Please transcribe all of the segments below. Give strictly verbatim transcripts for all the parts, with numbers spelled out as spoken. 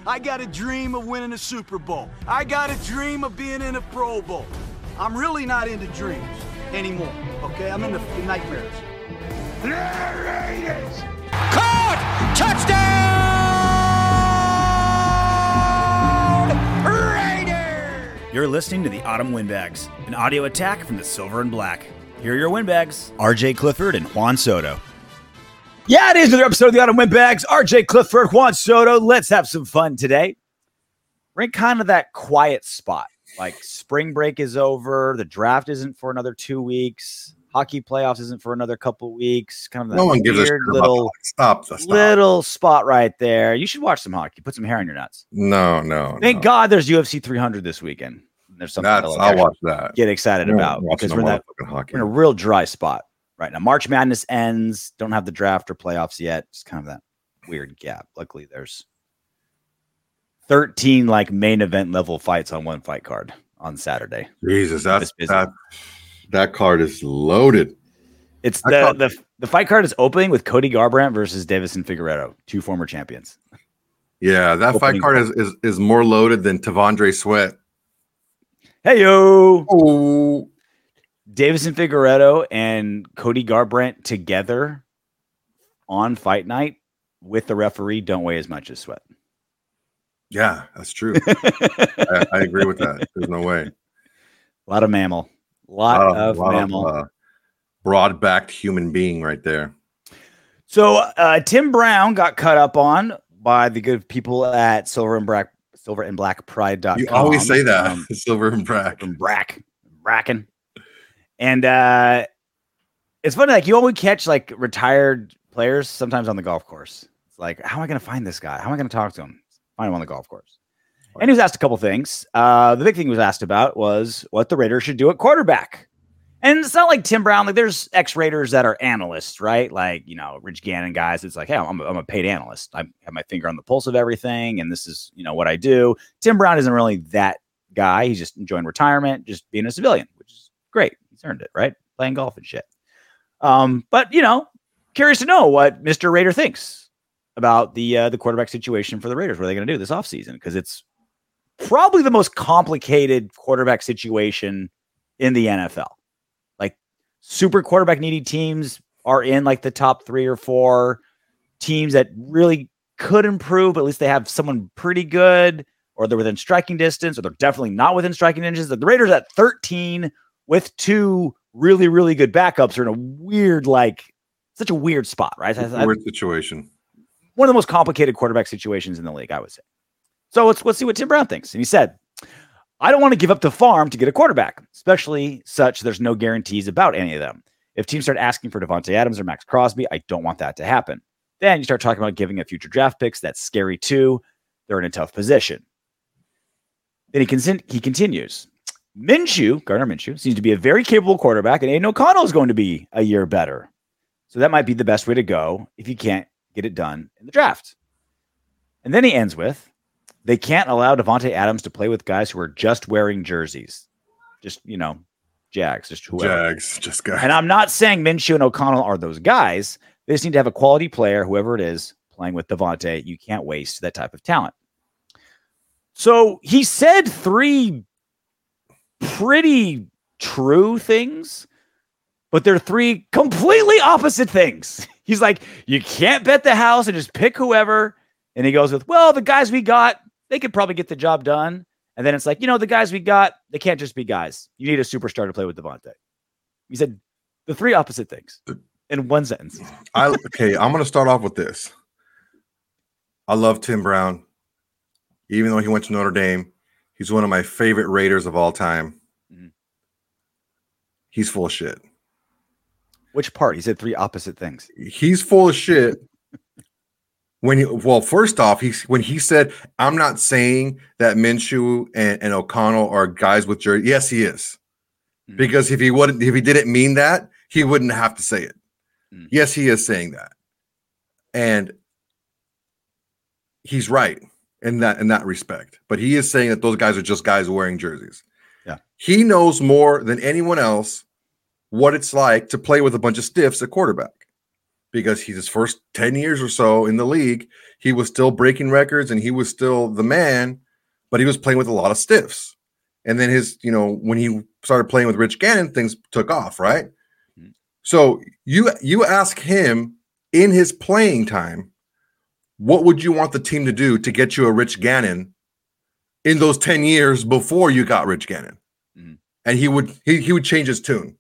I got a dream of winning a Super Bowl. I got a dream of being in a Pro Bowl. I'm really not into dreams anymore, okay? I'm into nightmares. Raiders! Caught! Touchdown! Raiders! You're listening to the Autumn Windbags, an audio attack from the Silver and Black. Here are your Windbags, R J Clifford and Juan Soto. Yeah, it is another episode of the Autumn Windbags. R J Clifford, Juan Soto. Let's have some fun today. We're in kind of that quiet spot. Like spring break is over. The draft isn't for another two weeks. Hockey playoffs isn't for another couple weeks. Kind of that no one gives a shit little, about stop, stop. little spot right there. You should watch some hockey. Put some hair on your nuts. No, no. Thank no. God there's U F C three hundred this weekend. There's something That's, I'll watch that. Get excited about because we're, that, we're in a real dry spot right now. March Madness ends. Don't have the draft or playoffs yet. It's kind of that weird gap. Luckily, there's thirteen like main event level fights on one fight card on Saturday. Jesus, that's that. That card is loaded. It's the, the the fight card is opening with Cody Garbrandt versus Davison Figueiredo, two former champions. Yeah, that opening fight card is, is is more loaded than Tavondre Sweat. Hey yo, oh, Davison Figueiredo and Cody Garbrandt together on fight night with the referee don't weigh as much as Sweat. Yeah, that's true. I, I agree with that. There's no way. A lot of mammal. A lot, lot of, lot mammal. Of, uh, broad-backed human being right there. So uh, Tim Brown got cut up on by the good people at Silver and Black, Silver and Black Pride dot com. You always say that. Um, Silver and Black. And Brack. Bracken. And uh, it's funny, like you always catch like retired players sometimes on the golf course. It's like, how am I going to find this guy? How am I going to talk to him? Find him on the golf course. And he was asked a couple things. Uh, the big thing he was asked about was what the Raiders should do at quarterback. And it's not like Tim Brown. Like there's ex-Raiders that are analysts, right? Like, you know, Rich Gannon guys. It's like, hey, I'm a, I'm a paid analyst. I have my finger on the pulse of everything. And this is, you know, what I do. Tim Brown isn't really that guy. He's just enjoying retirement, just being a civilian, which is great. He's earned it, right? Playing golf and shit. Um, but, you know, curious to know what Mister Raider thinks about the uh, the quarterback situation for the Raiders. What are they going to do this offseason? Because it's probably the most complicated quarterback situation in the N F L. Like super quarterback needy teams are in like the top three or four teams that really could improve, but at least they have someone pretty good, or they're within striking distance, or they're definitely not within striking distance. The Raiders at thirteen with two really, really good backups are in a weird, like such a weird spot, right? It's a weird situation. One of the most complicated quarterback situations in the league, I would say. So let's let's see what Tim Brown thinks. And he said, I don't want to give up the farm to get a quarterback, especially such there's no guarantees about any of them. If teams start asking for Devontae Adams or Max Crosby, I don't want that to happen. Then you start talking about giving a future draft picks. That's scary too. They're in a tough position. Then he, con- he continues. Minshew, Gardner Minshew, seems to be a very capable quarterback, and Aiden O'Connell is going to be a year better. So that might be the best way to go if you can't get it done in the draft. And then he ends with, they can't allow Devontae Adams to play with guys who are just wearing jerseys. Just, you know, Jags, just whoever. Jags, just guys. And I'm not saying Minshew and O'Connell are those guys. They just need to have a quality player, whoever it is, playing with Devontae. You can't waste that type of talent. So he said three pretty true things, but they're three completely opposite things. He's like, you can't bet the house and just pick whoever. And he goes with, well, the guys we got, they could probably get the job done. And then it's like, you know, the guys we got, they can't just be guys. You need a superstar to play with Devontae. He said the three opposite things in one sentence. I okay, I'm going to start off with this. I love Tim Brown. Even though he went to Notre Dame, he's one of my favorite Raiders of all time. Mm-hmm. He's full of shit. Which part? He said three opposite things. He's full of shit. When he, well, first off, he's when he said, "I'm not saying that Minshew and, and O'Connell are guys with jersey." Yes, he is, mm-hmm. because if he wouldn't, if he didn't mean that, he wouldn't have to say it. Mm-hmm. Yes, he is saying that, and he's right in that in that respect. But he is saying that those guys are just guys wearing jerseys. Yeah, he knows more than anyone else what it's like to play with a bunch of stiffs at quarterback. because he's his first ten years or so in the league. He was still breaking records and he was still the man, but he was playing with a lot of stiffs. And then his, you know, when he started playing with Rich Gannon, things took off, right? Mm-hmm. So you you ask him in his playing time, what would you want the team to do to get you a Rich Gannon in those ten years before you got Rich Gannon? Mm-hmm. And he would he, he would change his tune.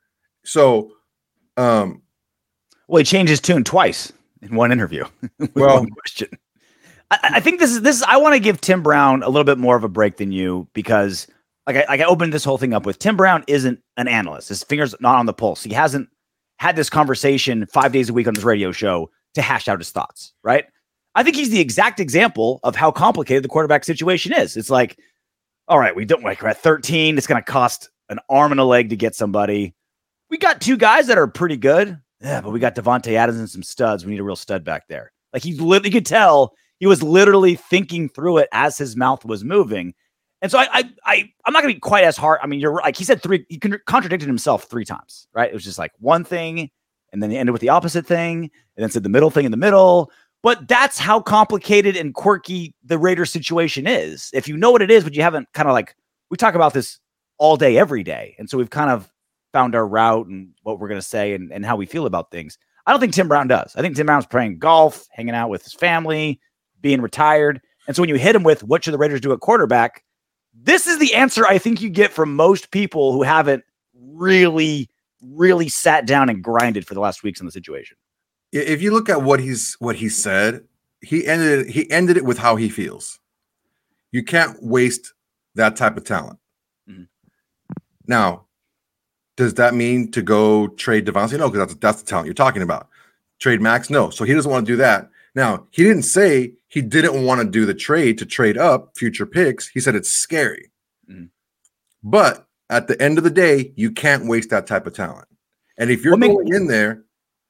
So um well, he changed his tune twice in one interview. with well one question. I, I think this is this is I want to give Tim Brown a little bit more of a break than you, because like I, like I opened this whole thing up with, Tim Brown isn't an analyst. His finger's not on the pulse. He hasn't had this conversation five days a week on his radio show to hash out his thoughts, right? I think he's the exact example of how complicated the quarterback situation is. It's like, all right, we don't like we're at thirteen. It's going to cost an arm and a leg to get somebody. We got two guys that are pretty good. Yeah, but we got Devontae Adams and some studs. We need a real stud back there. Like he literally could tell he was literally thinking through it as his mouth was moving. And so I, I, I I'm not going to be quite as hard. I mean, you're like he said three. He contradicted himself three times, right? It was just like one thing, and then he ended with the opposite thing, and then said the middle thing in the middle. But that's how complicated and quirky the Raiders situation is. If you know what it is, but you haven't kind of like, we talk about this all day, every day. And so we've kind of found our route and what we're going to say and, and how we feel about things. I don't think Tim Brown does. I think Tim Brown's playing golf, hanging out with his family, being retired. And so when you hit him with what should the Raiders do at quarterback, this is the answer I think you get from most people who haven't really, really sat down and grinded for the last weeks on the situation. If you look at what he's what he said, he ended he ended it with how he feels. You can't waste that type of talent. Mm-hmm. Now, does that mean to go trade Devontae? No, because that's that's the talent you're talking about. Trade Max? No. So he doesn't want to do that. Now, he didn't say he didn't want to do the trade to trade up future picks. He said it's scary. Mm-hmm. But at the end of the day, you can't waste that type of talent. And if you're what going makes, in there,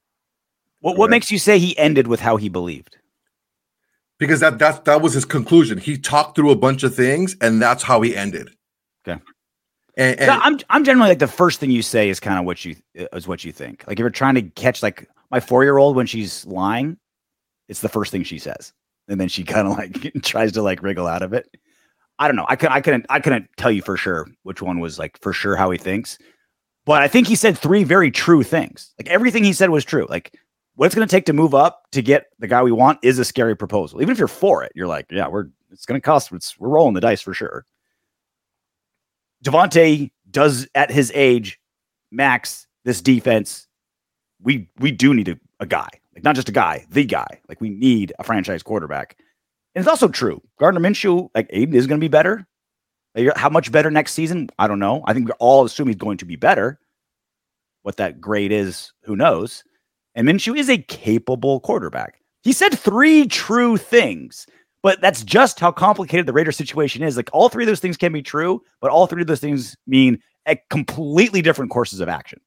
what what makes you say he ended with how he believed? Because that that that was his conclusion. He talked through a bunch of things, and that's how he ended. Okay. And, and so I'm I'm generally like the first thing you say is kind of what you is what you think. Like if you're trying to catch like my four-year-old when she's lying, it's the first thing she says, and then she kind of like tries to like wriggle out of it. I don't know. I couldn't I couldn't I couldn't tell you for sure which one was like for sure how he thinks, but I think he said three very true things. Like everything he said was true. Like what it's going to take to move up to get the guy we want is a scary proposal. Even if you're for it, you're like, yeah, we're it's going to cost. It's, we're rolling the dice for sure. Devontae does at his age, Max, this defense. We we do need a, a guy, like not just a guy, the guy. Like we need a franchise quarterback. And it's also true. Gardner Minshew, like Aiden, is going to be better. Like, how much better next season? I don't know. I think we're all assuming he's going to be better. What that grade is, who knows? And Minshew is a capable quarterback. He said three true things, but that's just how complicated the Raiders situation is. Like all three of those things can be true, but all three of those things mean a completely different courses of action.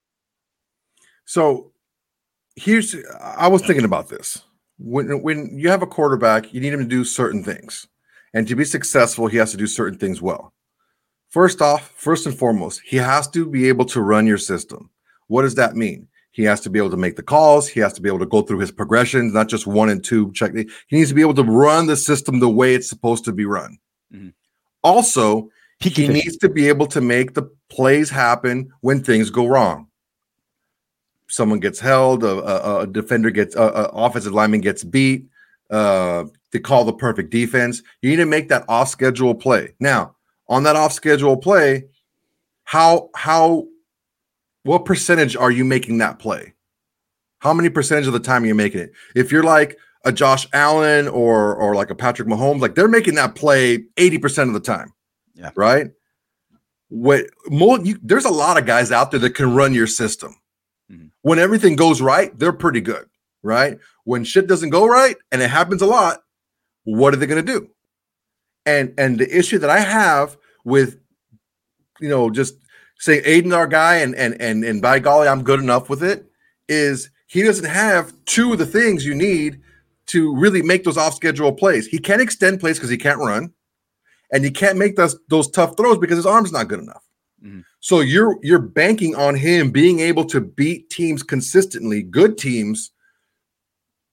So here's, I was thinking about this. When, when you have a quarterback, you need him to do certain things. And to be successful, he has to do certain things well. First off, first and foremost, he has to be able to run your system. What does that mean? He has to be able to make the calls. He has to be able to go through his progressions, not just one and two. Check. He needs to be able to run the system the way it's supposed to be run. Mm-hmm. Also, he, he needs to be able to make the plays happen when things go wrong. Someone ges held, a, a, a defender gets, an offensive lineman gets beat. Uh, they call the perfect defense. You need to make that off-schedule play. Now, on that off-schedule play, how how what percentage are you making that play? How many percentage of the time are you making it? If you're like a Josh Allen or or like a Patrick Mahomes, like they're making that play eighty percent of the time. Yeah. Right? What more you, there's a lot of guys out there that can run your system. Mm-hmm. When everything goes right, they're pretty good, right? When shit doesn't go right, and it happens a lot, what are they going to do? And and the issue that I have with, you know, just say Aiden's our guy and and and and by golly, I'm good enough with it, is he doesn't have two of the things you need to really make those off-schedule plays. He can't extend plays because he can't run, and he can't make those those tough throws because his arm's not good enough. Mm-hmm. So you're you're banking on him being able to beat teams consistently, good teams,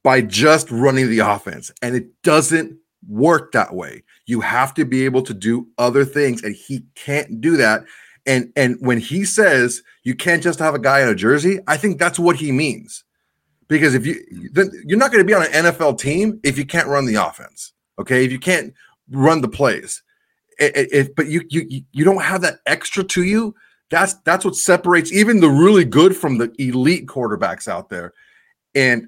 by just running the offense. And it doesn't work that way. You have to be able to do other things, and he can't do that. And and when he says you can't just have a guy in a jersey, I think that's what he means. Because if you then you're not going to be on an N F L team if you can't run the offense. Okay, if you can't run the plays, if but you you you don't have that extra to you. That's that's what separates even the really good from the elite quarterbacks out there. And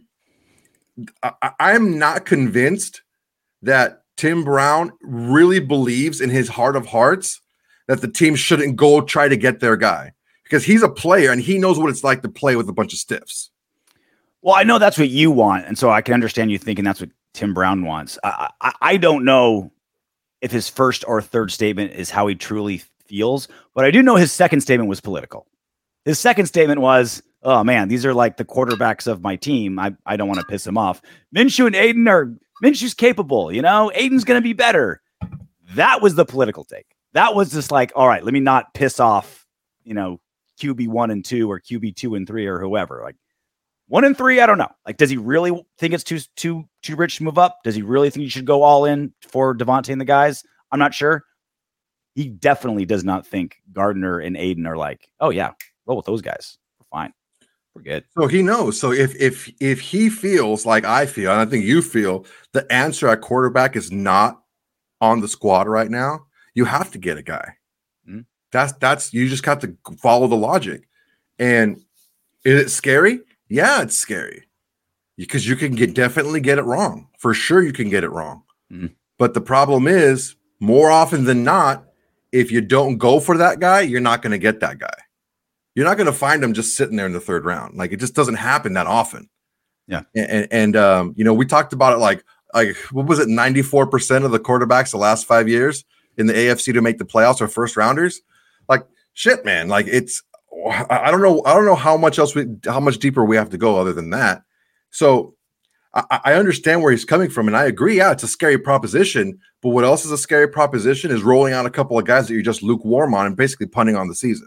I, I'm not convinced that Tim Brown really believes in his heart of hearts that the team shouldn't go try to get their guy, because he's a player and he knows what it's like to play with a bunch of stiffs. Well, I know that's what you want, and so I can understand you thinking that's what Tim Brown wants. I, I, I don't know if his first or third statement is how he truly feels, but I do know his second statement was political. His second statement was, oh man, these are like the quarterbacks of my team. I, I don't want to piss him off. Minshew and Aiden are Minshew's capable, you know, Aiden's going to be better. That was the political take. That was just like, all right, let me not piss off, you know, Q B one and two or Q B two and three or whoever. Like one and three, I don't know. Like, does he really think it's too too too rich to move up? Does he really think you should go all in for Devontae and the guys? I'm not sure. He definitely does not think Gardner and Aiden are like, oh yeah, roll with those guys. We're fine. We're good. So he knows. So if if if he feels like I feel, and I think you feel, the answer at quarterback is not on the squad right now, you have to get a guy. Mm-hmm. That's that's you just have to follow the logic. And is it scary? Yeah, it's scary. Because you can get definitely get it wrong. For sure you can get it wrong. Mm-hmm. But the problem is, more often than not, if you don't go for that guy, you're not going to get that guy. You're not going to find him just sitting there in the third round. Like, it just doesn't happen that often. Yeah. And, and um, you know, we talked about it like, like, what was it? ninety-four percent of the quarterbacks the last five years in the A F C to make the playoffs are first rounders. Like, shit, man. Like, it's, I don't know. I don't know how much else we, how much deeper we have to go other than that. So I, I understand where he's coming from. And I agree. Yeah, it's a scary proposition. But what else is a scary proposition is rolling out a couple of guys that you're just lukewarm on and basically punting on the season.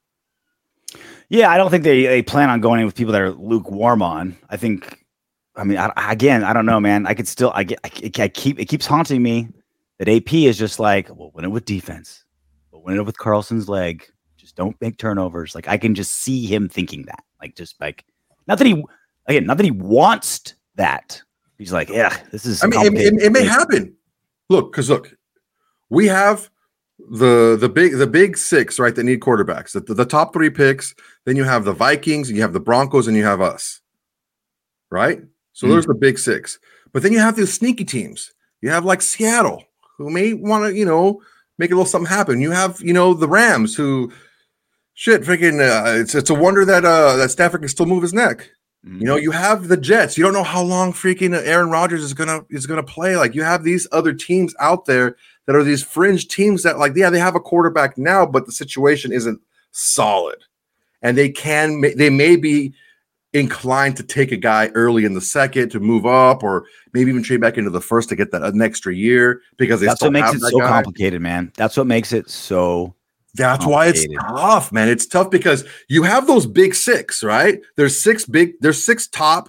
Yeah, I don't think they, they plan on going in with people that are lukewarm on. I think, I mean, I, again, I don't know, man. I could still, I get, I, I keep, it keeps haunting me that A P is just like, well, win it with defense, but win it with Carlson's leg. Just don't make turnovers. Like, I can just see him thinking that, like, just like, not that he, again, not that he wants that. He's like, yeah, this is, I mean, it, it, it may happen. Look, because look, we have the the big the big six, right, that need quarterbacks. The, the, the top three picks. Then you have the Vikings, and you have the Broncos, and you have us, right? So mm-hmm. there's the big six. But then you have these sneaky teams. You have like Seattle, who may want to, you know, make a little something happen. You have, you know, the Rams, who, shit, freaking, uh, it's it's a wonder that uh, that Stafford can still move his neck. Mm-hmm. You know, you have the Jets. You don't know how long freaking Aaron Rodgers is gonna is gonna play. Like, you have these other teams out there that are these fringe teams that, like, yeah, they have a quarterback now, but the situation isn't solid, and they can they may be inclined to take a guy early in the second to move up, or maybe even trade back into the first to get that an extra year because they that's still what makes have it that so guy. complicated, man. That's what makes it so. That's why it's tough, man. It's tough because you have those big six, right? There's six big, there's six top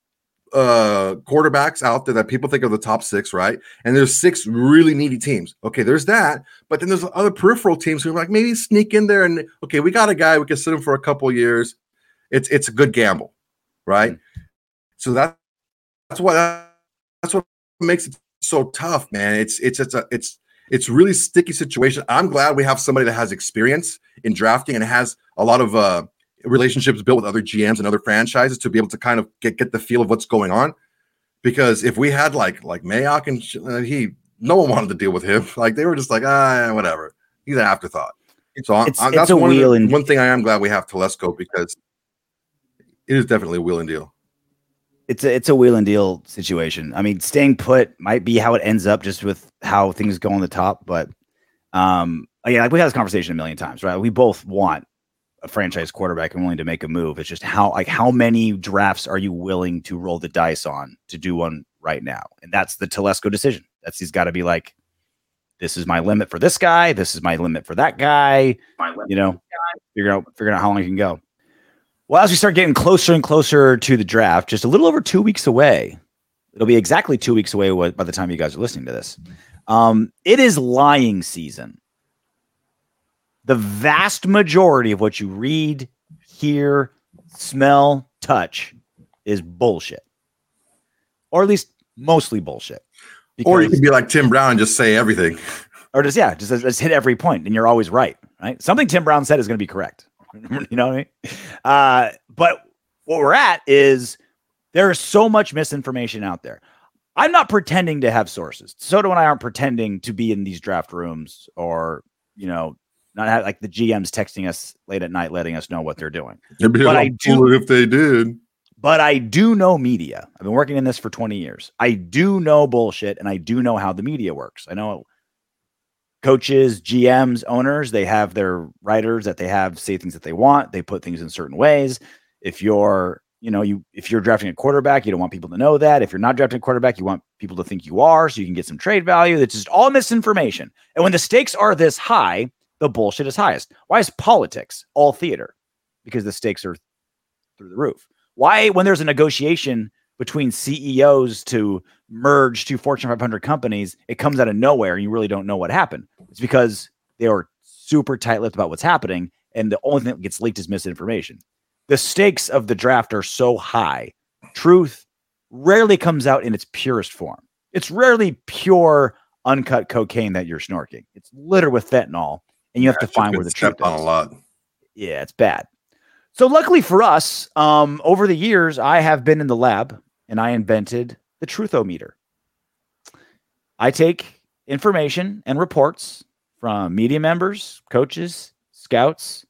uh, quarterbacks out there that people think are the top six, right? And there's six really needy teams. Okay, there's that. But then there's other peripheral teams who are like, maybe sneak in there and, okay, we got a guy, we can sit him for a couple of years. It's it's a good gamble, right? Mm-hmm. So that, that's what that's what makes it so tough, man. It's it's it's a it's It's really sticky situation. I'm glad we have somebody that has experience in drafting and has a lot of uh, relationships built with other G Ms and other franchises to be able to kind of get, get the feel of what's going on. Because if we had like like Mayock and uh, he, no one wanted to deal with him. Like, they were just like, ah, whatever. He's an afterthought. So I, it's, I, it's that's a one, wheel the, and- one thing I am glad we have Telesco, because it is definitely a wheel and deal. It's a it's a wheel and deal situation. I mean, staying put might be how it ends up, just with how things go on the top. But um, again, like, we had this conversation a million times, right? We both want a franchise quarterback and willing to make a move. It's just how like how many drafts are you willing to roll the dice on to do one right now? And that's the Telesco decision. That's he's got to be like, this is my limit for this guy. This is my limit for that guy. You know, figure out figure out how long you can go. Well, as we start getting closer and closer to the draft, just a little over two weeks away, It'll be exactly two weeks away by the time you guys are listening to this. Um, it is lying season. The vast majority of what you read, hear, smell, touch is bullshit. Or at least mostly bullshit. Or you could be like Tim Brown and just say everything. Or just, yeah, just, just hit every point and you're always right, right? Something Tim Brown said is going to be correct. You know what I mean? Uh, but what we're at is there is so much misinformation out there. I'm not pretending to have sources. Soto and I aren't pretending to be in these draft rooms or, you know, not have, like the G Ms texting us late at night, letting us know what they're doing. It'd be but I do if they did. But I do know media. I've been working in this for twenty years. I do know bullshit, and I do know how the media works. I know coaches, G Ms, owners, they have their writers that they have say things that they want. They put things in certain ways. If you're You know, you if you're drafting a quarterback, you don't want people to know that. If you're not drafting a quarterback, you want people to think you are, so you can get some trade value. That's just all misinformation. And when the stakes are this high, the bullshit is highest. Why is politics all theater? Because the stakes are through the roof. Why, when there's a negotiation between C E Os to merge two Fortune five hundred companies, it comes out of nowhere and you really don't know what happened? It's because they are super tight-lipped about what's happening, and the only thing that gets leaked is misinformation. The stakes of the draft are so high. Truth rarely comes out in its purest form. It's rarely pure, uncut cocaine that you're snorking. It's littered with fentanyl, and you have Yeah, to find where the truth on is. A lot. Yeah, it's bad. So luckily for us, um, over the years, I have been in the lab, and I invented the Truthometer. I take information and reports from media members, coaches, scouts,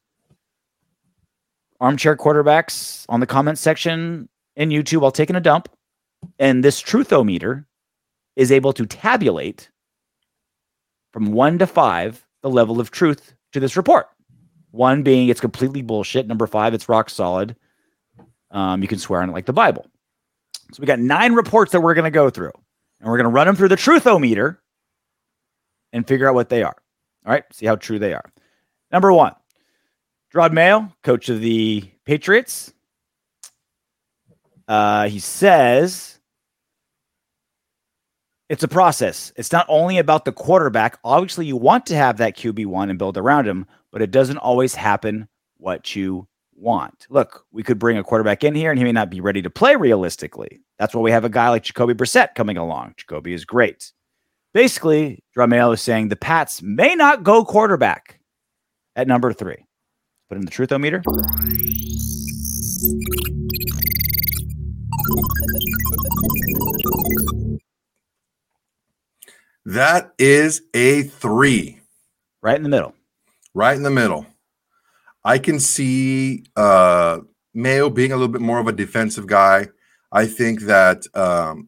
armchair quarterbacks on the comment section in YouTube while taking a dump. And this Truthometer is able to tabulate from one to five the level of truth to this report. One being it's completely bullshit. Number five, it's rock solid. Um, you can swear on it like the Bible. So we got nine reports that we're going to go through. And we're going to run them through the Truthometer and figure out what they are. All right, see how true they are. Number one. Jerod Mayo, coach of the Patriots. Uh, he says it's a process. It's not only about the quarterback. Obviously, you want to have that Q B one and build around him, but it doesn't always happen what you want. Look, we could bring a quarterback in here, and he may not be ready to play realistically. That's why we have a guy like Jacoby Brissett coming along. Jacoby is great. Basically, Jerod Mayo is saying the Pats may not go quarterback at number three. Put in the Truthometer. That is a three. Right in the middle. Right in the middle. I can see uh, Mayo being a little bit more of a defensive guy. I think that um,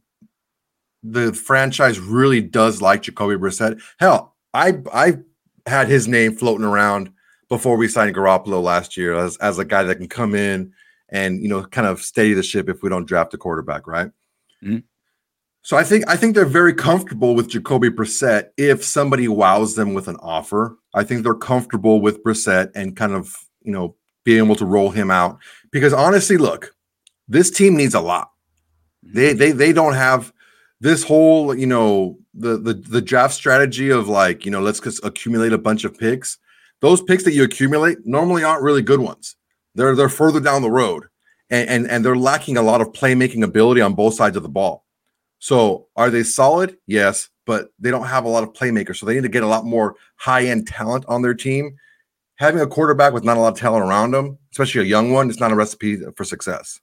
the franchise really does like Jacoby Brissett. Hell, I I had his name floating around before we signed Garoppolo last year as, as a guy that can come in and, you know, kind of steady the ship if we don't draft a quarterback, right? Mm-hmm. So I think I think they're very comfortable with Jacoby Brissett if somebody wows them with an offer. I think they're comfortable with Brissett and kind of, you know, being able to roll him out. Because honestly, look, this team needs a lot. They they they don't have this whole, you know, the the the draft strategy of like, you know, let's just accumulate a bunch of picks. Those picks that you accumulate normally aren't really good ones. They're they're further down the road, and, and and they're lacking a lot of playmaking ability on both sides of the ball. So are they solid? Yes, but they don't have a lot of playmakers. So they need to get a lot more high-end talent on their team. Having a quarterback with not a lot of talent around them, especially a young one, is not a recipe for success.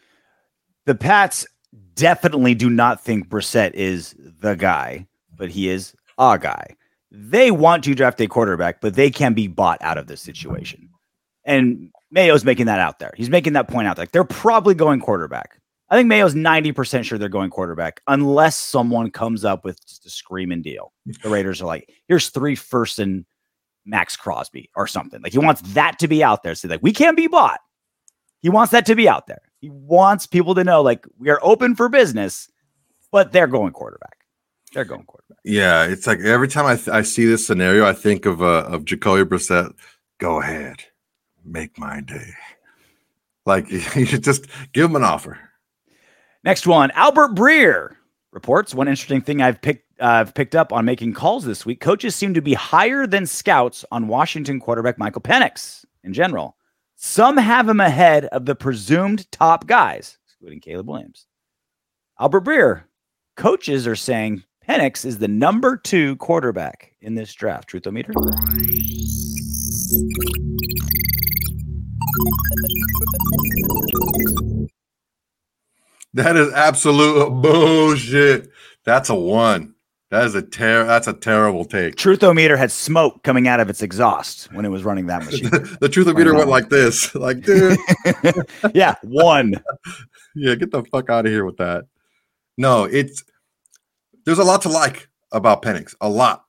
The Pats definitely do not think Brissett is the guy, but he is a guy. They want to draft a quarterback, but they can be bought out of this situation. And Mayo's making that out there. He's making that point out there. Like, they're probably going quarterback. I think Mayo's ninety percent sure they're going quarterback unless someone comes up with just a screaming deal. The Raiders are like, here's three firsts and Max Crosby or something. Like, he wants that to be out there. So like, we can't be bought. He wants that to be out there. He wants people to know, like, we are open for business, but they're going quarterback. They're going quarterback. Yeah, it's like every time I, th- I see this scenario, I think of uh, of Jacoby Brissett. Go ahead, make my day. Like, you should just give him an offer. Next one, Albert Breer, reports. One interesting thing I've picked uh, picked up on making calls this week: coaches seem to be higher than scouts on Washington quarterback Michael Penix in general. Some have him ahead of the presumed top guys, including Caleb Williams. Albert Breer, coaches are saying Penix is the number two quarterback in this draft. Truth-o-meter? That is absolute bullshit. That's a one. That is a ter- That's a terrible take. Truth-o-meter had smoke coming out of its exhaust when it was running that machine. the the Truth-o-meter went like this. Like, dude. Yeah, one. Yeah, get the fuck out of here with that. No, it's there's a lot to like about Penix. A lot.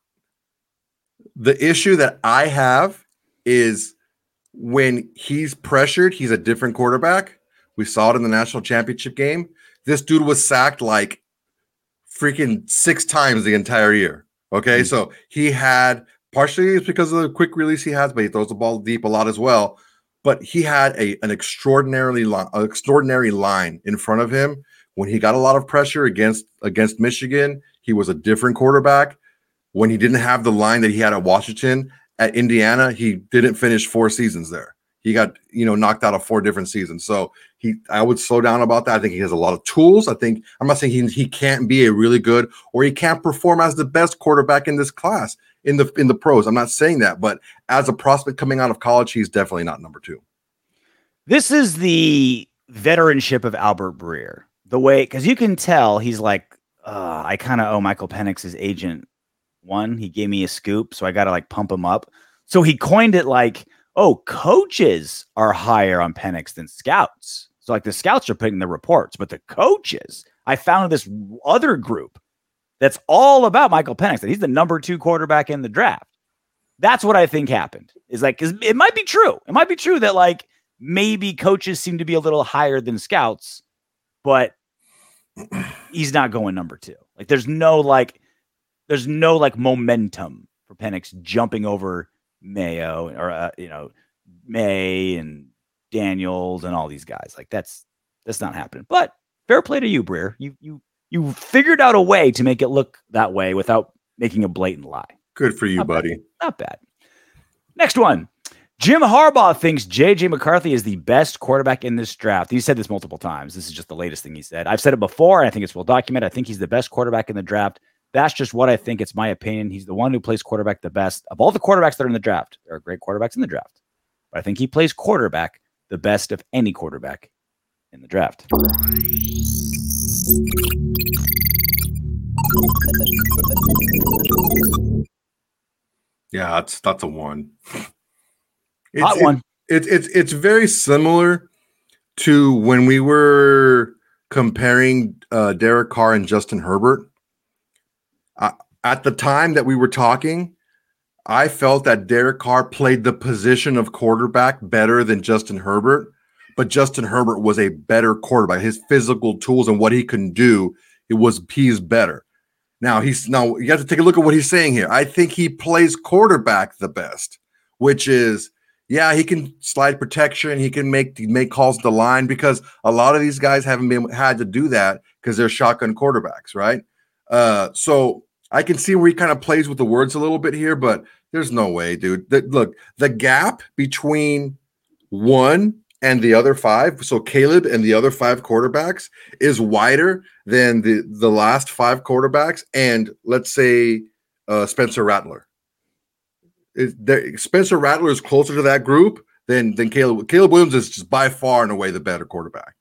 The issue that I have is when he's pressured, he's a different quarterback. We saw it in the national championship game. This dude was sacked like freaking six times the entire year. Okay, mm-hmm. So he had partially it's because of the quick release he has, but he throws the ball deep a lot as well. But he had a an extraordinarily li- an extraordinary line in front of him when he got a lot of pressure against against Michigan. He was a different quarterback. When he didn't have the line that he had at Washington, at Indiana, he didn't finish four seasons there. He got, you know, knocked out of four different seasons. So he, I would slow down about that. I think he has a lot of tools. I think I'm not saying he, he can't be a really good or he can't perform as the best quarterback in this class in the in the pros. I'm not saying that, but as a prospect coming out of college, he's definitely not number two. This is the veteranship of Albert Breer. The way, because you can tell he's like, uh, I kind of owe Michael Penix's agent one. He gave me a scoop, so I got to like pump him up. So he coined it like, oh, coaches are higher on Penix than scouts. So like the scouts are putting the reports, but the coaches, I found this other group that's all about Michael Penix, that he's the number two quarterback in the draft. That's what I think happened. Is like, cause it might be true. It might be true that like maybe coaches seem to be a little higher than scouts, but he's not going number two. Like there's no like, there's no like momentum for Penix jumping over Mayo or uh, you know May and Daniels and all these guys. Like that's that's not happening. But fair play to you, Breer. You you you figured out a way to make it look that way without making a blatant lie. Good for you, not buddy. Bad. Not bad. Next one. Jim Harbaugh thinks J J McCarthy is the best quarterback in this draft. He said this multiple times. This is just the latest thing he said. I've said it before, and I think it's well documented. I think he's the best quarterback in the draft. That's just what I think. It's my opinion. He's the one who plays quarterback the best of all the quarterbacks that are in the draft. There are great quarterbacks in the draft, but I think he plays quarterback the best of any quarterback in the draft. Yeah, that's that's a one. It's, Hot one. It's it, it's it's very similar to when we were comparing uh, Derek Carr and Justin Herbert. Uh, at the time that we were talking, I felt that Derek Carr played the position of quarterback better than Justin Herbert, but Justin Herbert was a better quarterback. His physical tools and what he can do, it was he's better. Now he's now you have to take a look at what he's saying here. I think he plays quarterback the best, which is yeah, he can slide protection, he can make make calls to the line because a lot of these guys haven't been had to do that because they're shotgun quarterbacks, right? Uh, so I can see where he kind of plays with the words a little bit here, but there's no way, dude. The, look, the gap between one and the other five, so Caleb and the other five quarterbacks is wider than the, the last five quarterbacks and let's say uh, Spencer Rattler. Is there, Spencer Rattler is closer to that group than, than Caleb. Caleb Williams is just by far and away the better quarterback.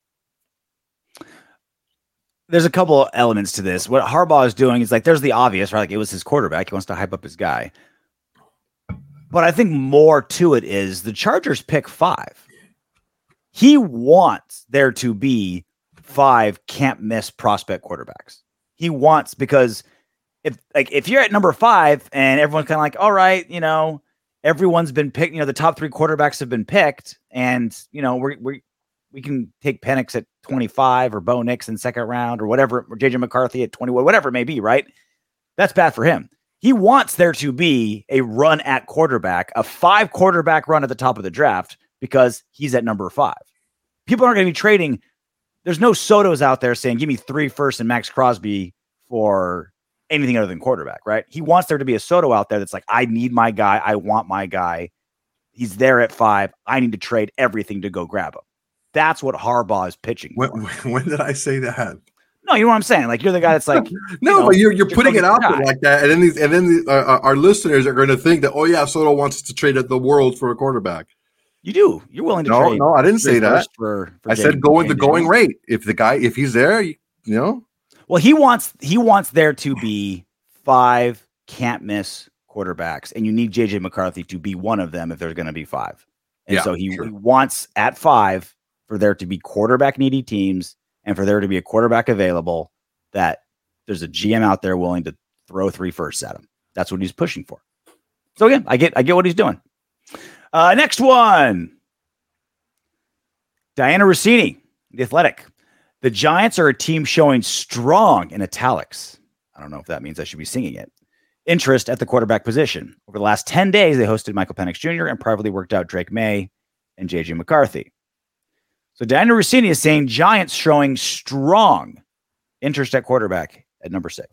There's a couple elements to this. What Harbaugh is doing is like, there's the obvious, right? Like it was his quarterback. He wants to hype up his guy. But I think more to it is the Chargers pick five. He wants there to be five can't miss prospect quarterbacks. He wants, because if like if you're at number five and everyone's kind of like, all right, you know, everyone's been picked, you know, the top three quarterbacks have been picked, and you know, we're we we can take Penix at twenty-five or Bo Nix in second round or whatever, or J J McCarthy at twenty-one, whatever it may be, right? That's bad for him. He wants there to be a run at quarterback, a five quarterback run at the top of the draft, because he's at number five. People aren't going to be trading. There's no Sotos out there saying, give me three firsts and Max Crosby for anything other than quarterback, right? He wants there to be a Soto out there that's like, I need my guy. I want my guy. He's there at five. I need to trade everything to go grab him. That's what Harbaugh is pitching. When, when did I say that? No, you know what I'm saying? Like, you're the guy that's like, no, you know, but you're, you're putting it out guy. there like that. And then, these, and then the, uh, our listeners are going to think that, oh, yeah, Soto wants to trade at the world for a quarterback. You do. You're willing to no, trade. No, I didn't say that. For, for I said go in the going rate. If the guy, if he's there, you, you know. Well, he wants he wants there to be five can't miss quarterbacks, and you need J J McCarthy to be one of them if there's going to be five. And yeah, so he, sure. he wants at five for there to be quarterback needy teams and for there to be a quarterback available that there's a G M out there willing to throw three firsts at him. That's what he's pushing for. So again, I get I get what he's doing. Uh, next one, Diana Rossini, The Athletic. The Giants are a team showing strong in italics. I don't know if that means I should be singing it. Interest at the quarterback position. Over the last ten days, they hosted Michael Penix Junior and privately worked out Drake May and J J McCarthy. So Diana Rossini is saying Giants showing strong interest at quarterback at number six.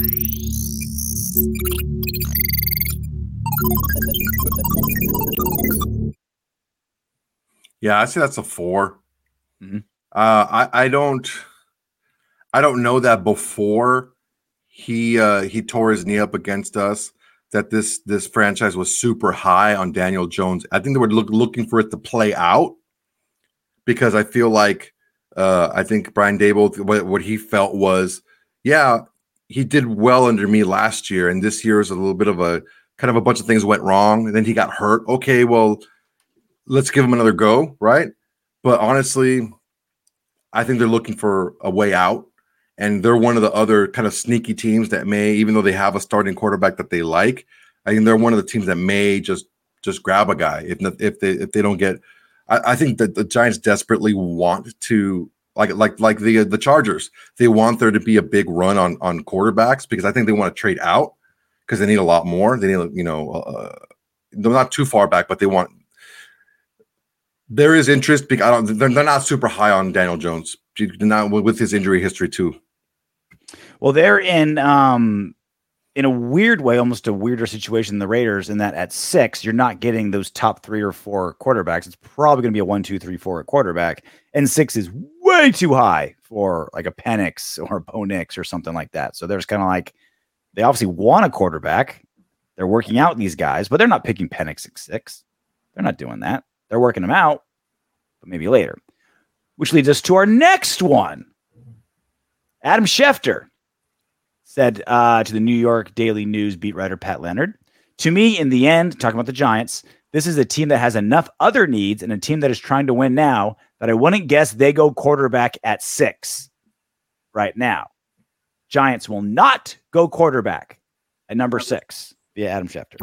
Yeah, I say that's a four. Mm-hmm. Uh, I, I don't, I don't know that before he uh, he tore his knee up against us that this this franchise was super high on Daniel Jones. I think they were look, looking for it to play out because I feel like uh, I think Brian Daboll what, what he felt was, yeah, he did well under me last year, and this year is a little bit of a kind of a bunch of things went wrong, and then he got hurt. Okay, well, let's give him another go, right? But honestly, I think they're looking for a way out, and they're one of the other kind of sneaky teams that may, even though they have a starting quarterback that they like, I think they're one of the teams that may just just grab a guy if if they if they don't get. I, I think that the Giants desperately want to like like like the the Chargers. They want there to be a big run on on quarterbacks because I think they want to trade out because they need a lot more. They need you know uh, they're not too far back, but they want. There is interest because I don't. They're, they're not super high on Daniel Jones, not with his injury history too. Well, they're in um, in a weird way, almost a weirder situation than the Raiders, in that at six, you're not getting those top three or four quarterbacks. It's probably going to be a one, two, three, four at quarterback, and six is way too high for like a Penix or a Bo Nix or something like that. So there's kind of like they obviously want a quarterback. They're working out these guys, but they're not picking Penix at six. They're not doing that. They're working them out, but maybe later. Which leads us to our next one. Adam Schefter said uh, to the New York Daily News beat writer Pat Leonard, to me, in the end, talking about the Giants, this is a team that has enough other needs and a team that is trying to win now that I wouldn't guess they go quarterback at six right now. Giants will not go quarterback at number six via Adam Schefter.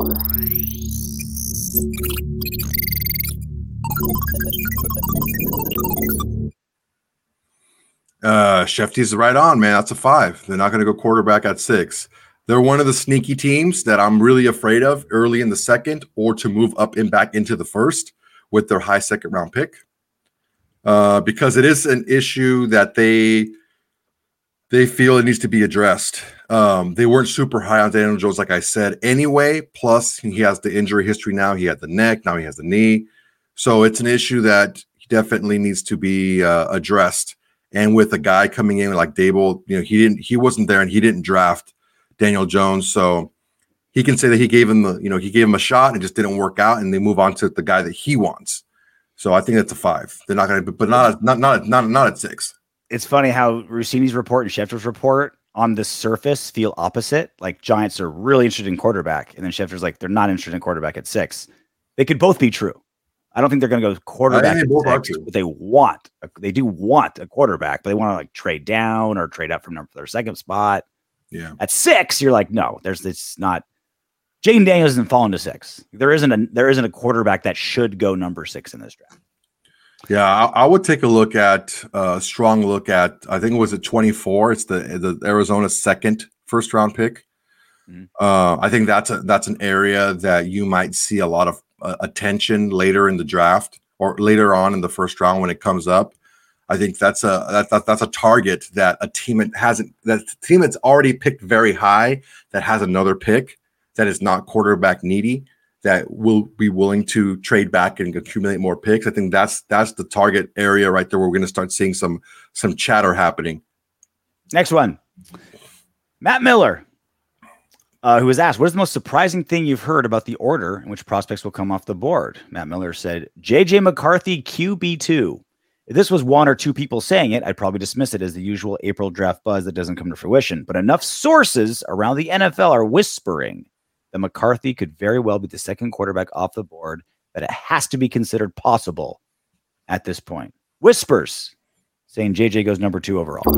Uh, Shefty's right on, man. That's a five. They're not going to go quarterback at six. They're one of the sneaky teams that I'm really afraid of early in the second or to move up and back into the first with their high second round pick. Uh, because it is an issue that they they feel it needs to be addressed. Um, they weren't super high on Daniel Jones, like I said, anyway. Plus, he has the injury history now. He had the neck. Now he has the knee. So it's an issue that definitely needs to be uh, addressed. And with a guy coming in like Daboll, you know, he didn't, he wasn't there, and he didn't draft Daniel Jones, so he can say that he gave him the, you know, he gave him a shot and it just didn't work out, and they move on to the guy that he wants. So I think that's a five. They're not going to, but not not not not not at six. It's funny how Rossini's report and Schefter's report on the surface feel opposite. Like Giants are really interested in quarterback, and then Schefter's like they're not interested in quarterback at six. They could both be true. I don't think they're going to go quarterback at six, but they want, a, they do want a quarterback, but they want to like trade down or trade up from number, their second spot. Yeah. At six, you're like, no, there's it's not. Jaden Daniels isn't falling to six. There isn't a there isn't a quarterback that should go number six in this draft. Yeah, I, I would take a look at a uh, strong look at. I think it was at twenty-four. It's the the Arizona second first round pick. Mm-hmm. Uh, I think that's a that's an area that you might see a lot of Uh, attention later in the draft or later on in the first round when it comes up. I think that's a that, that that's a target that a team that hasn't that team that's already picked very high that has another pick that is not quarterback needy that will be willing to trade back and accumulate more picks. I think that's that's the target area right there where we're going to start seeing some some chatter happening. Next one, Matt Miller, uh, who was asked, "What is the most surprising thing you've heard about the order in which prospects will come off the board?" Matt Miller said, J J McCarthy Q B two. If this was one or two people saying it, I'd probably dismiss it as the usual April draft buzz that doesn't come to fruition. But enough sources around the N F L are whispering that McCarthy could very well be the second quarterback off the board, that it has to be considered possible at this point. Whispers saying J J goes number two overall.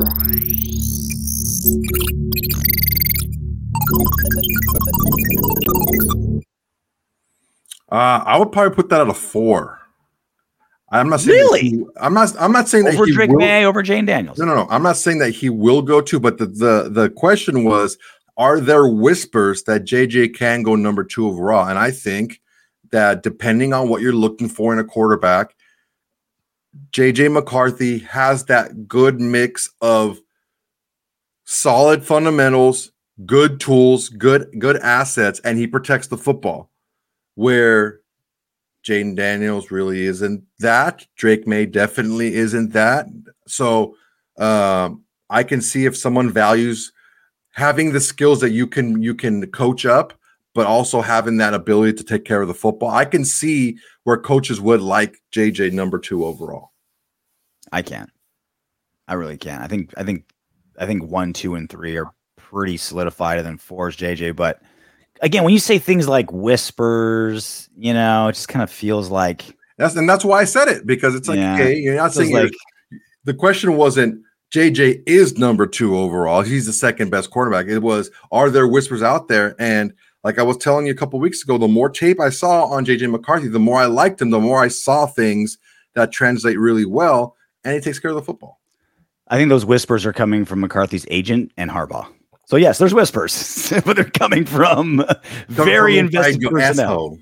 Uh, I would probably put that at a four. I'm not saying really. He, I'm not. I'm not saying over that he Drake will, May over Jane Daniels. No, no, no. I'm not saying that he will go to. But the the the question was, are there whispers that J J can go number two overall? And I think that depending on what you're looking for in a quarterback, J J McCarthy has that good mix of solid fundamentals, good tools, good good assets, and he protects the football. Where Jaden Daniels really isn't that. Drake May definitely isn't that. So um, I can see if someone values having the skills that you can you can coach up, but also having that ability to take care of the football. I can see where coaches would like J J number two overall. I can't. I really can't. I think I think I think one, two, and three are pretty solidified, and then four is J J, but again, when you say things like whispers, you know, it just kind of feels like that's and that's why I said it, because it's like, yeah, okay, you're not saying like the question wasn't J J is number two overall. He's the second best quarterback. It was, are there whispers out there? And like I was telling you a couple of weeks ago, the more tape I saw on J J McCarthy, the more I liked him, the more I saw things that translate really well, and he takes care of the football. I think those whispers are coming from McCarthy's agent and Harbaugh. So yes, there's whispers, but they're coming from coming very from invested personnel.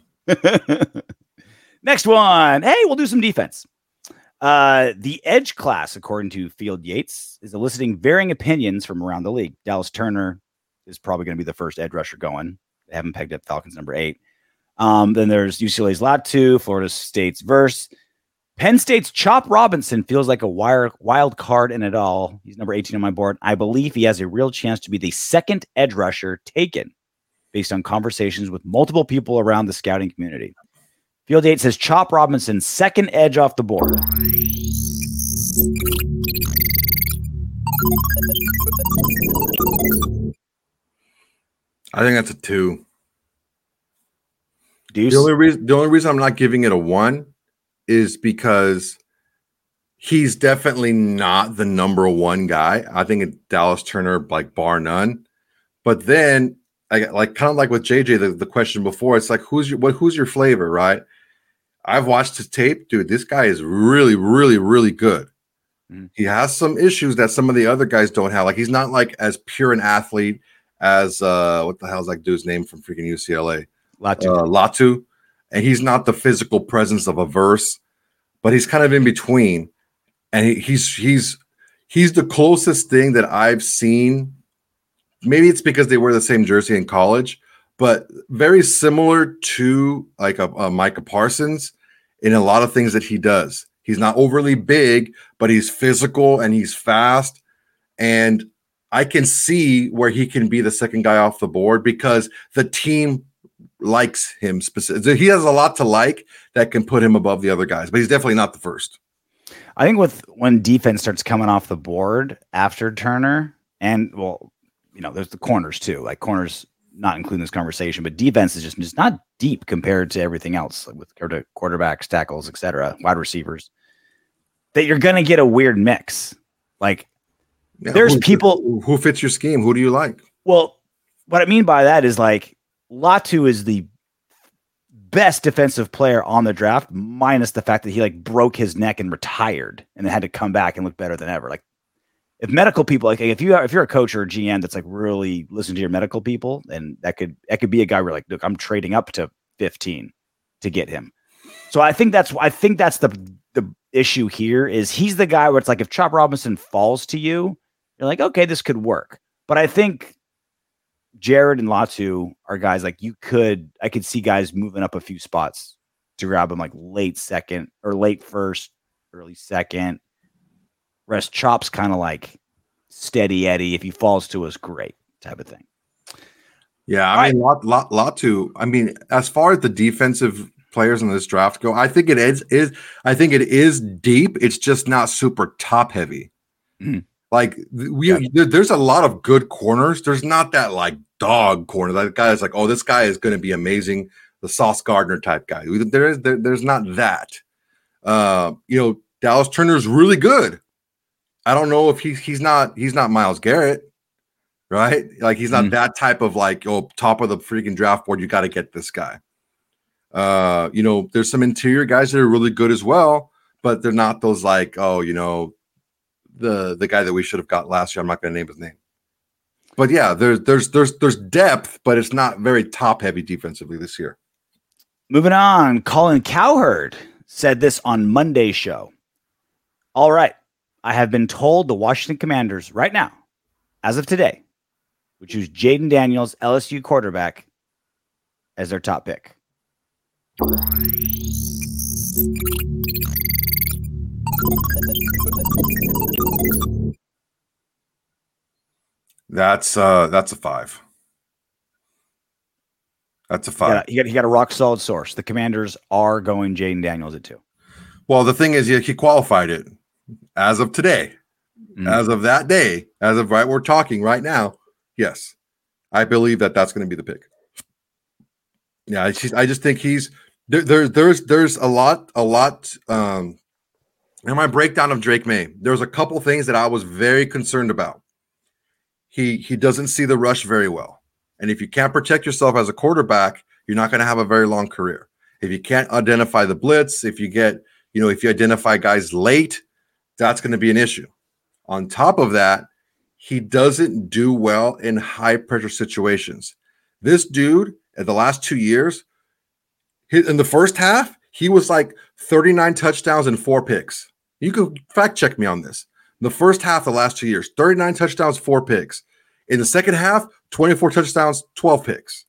Next one. Hey, we'll do some defense. Uh, the edge class, according to Field Yates, is eliciting varying opinions from around the league. Dallas Turner is probably going to be the first edge rusher going. They haven't pegged up Falcons number eight. Um, then there's U C L A's Latu, Florida State's Verse. Penn State's Chop Robinson feels like a wire, wild card in it all. He's number eighteen on my board. I believe he has a real chance to be the second edge rusher taken based on conversations with multiple people around the scouting community. Field Yates says Chop Robinson, second edge off the board. I think that's a two. Deuce? The only reason, the only reason I'm not giving it a one is because he's definitely not the number one guy. I think it's Dallas Turner, like bar none. But then, I like kind of like with J J, the, the question before, it's like who's your what who's your flavor, right? I've watched his tape, dude. This guy is really, really, really good. Mm-hmm. He has some issues that some of the other guys don't have. Like he's not like as pure an athlete as uh, what the hell's that dude's name from freaking U C L A? Latu. Uh, Latu. And he's not the physical presence of a Verse, but he's kind of in between. And he, he's he's he's the closest thing that I've seen. Maybe it's because they wear the same jersey in college, but very similar to like a, a Micah Parsons in a lot of things that he does. He's not overly big, but he's physical and he's fast. And I can see where he can be the second guy off the board because the team likes him specifically. He has a lot to like that can put him above the other guys, but he's definitely not the first. I think with when defense starts coming off the board after Turner, and well, you know, there's the corners too. Like corners, not including this conversation, but defense is just, just not deep compared to everything else, like with quarterbacks, tackles, et cetera, wide receivers. That you're gonna get a weird mix. Like yeah, there's who, people who fits your scheme. Who do you like? Well, what I mean by that is like Latu is the best defensive player on the draft, minus the fact that he like broke his neck and retired and then had to come back and look better than ever. Like if medical people, like if you are, if you're a coach or a G M that's like really listen to your medical people, and that could, that could be a guy where like, look, I'm trading up to fifteen to get him. So I think that's, I think that's the, the issue here is he's the guy where it's like if Chop Robinson falls to you, you're like, okay, this could work. But I think Jared and Latu are guys like you could, I could see guys moving up a few spots to grab him like late second or late first, early second. Rest Chop's kind of like steady Eddie. If he falls to us, great type of thing. Yeah, I mean, lot, lot, Latu. I mean, as far as the defensive players in this draft go, I think it is is I think it is deep. It's just not super top heavy. Mm-hmm. Like we, yeah. there, there's a lot of good corners. There's not that like dog corner. That guy is like, oh, this guy is going to be amazing. The Sauce Gardner type guy. There is there, there's not that. Uh, you know, Dallas Turner is really good. I don't know if he's he's not he's not Myles Garrett, right? Like he's not mm-hmm. that type of like oh top of the freaking draft board. You got to get this guy. Uh, you know, there's some interior guys that are really good as well, but they're not those like oh you know. the the guy that we should have got last year. I'm not going to name his name. But yeah, there's there's there's there's depth, but it's not very top heavy defensively this year. Moving on, Colin Cowherd said this on Monday's show. All right, I have been told the Washington Commanders right now, as of today, would choose Jaden Daniels, L S U quarterback, as their top pick. That's uh that's a five. That's a five. You got, you got a rock solid source. The Commanders are going Jaden Daniels at two. Well, the thing is, yeah, he qualified it as of today, mm-hmm. as of that day, as of right we're talking right now. Yes, I believe that that's going to be the pick. Yeah, I just, I just think he's there, there. There's there's a lot a lot. Um, in my breakdown of Drake May, there was a couple things that I was very concerned about. He he doesn't see the rush very well. And if you can't protect yourself as a quarterback, you're not going to have a very long career. If you can't identify the blitz, if you get, you know, if you identify guys late, that's going to be an issue. On top of that, he doesn't do well in high pressure situations. This dude, in the last two years, in the first half, he was like thirty-nine touchdowns and four picks. You can fact check me on this. In the first half of the last two years, thirty-nine touchdowns, four picks. In the second half, twenty-four touchdowns, twelve picks.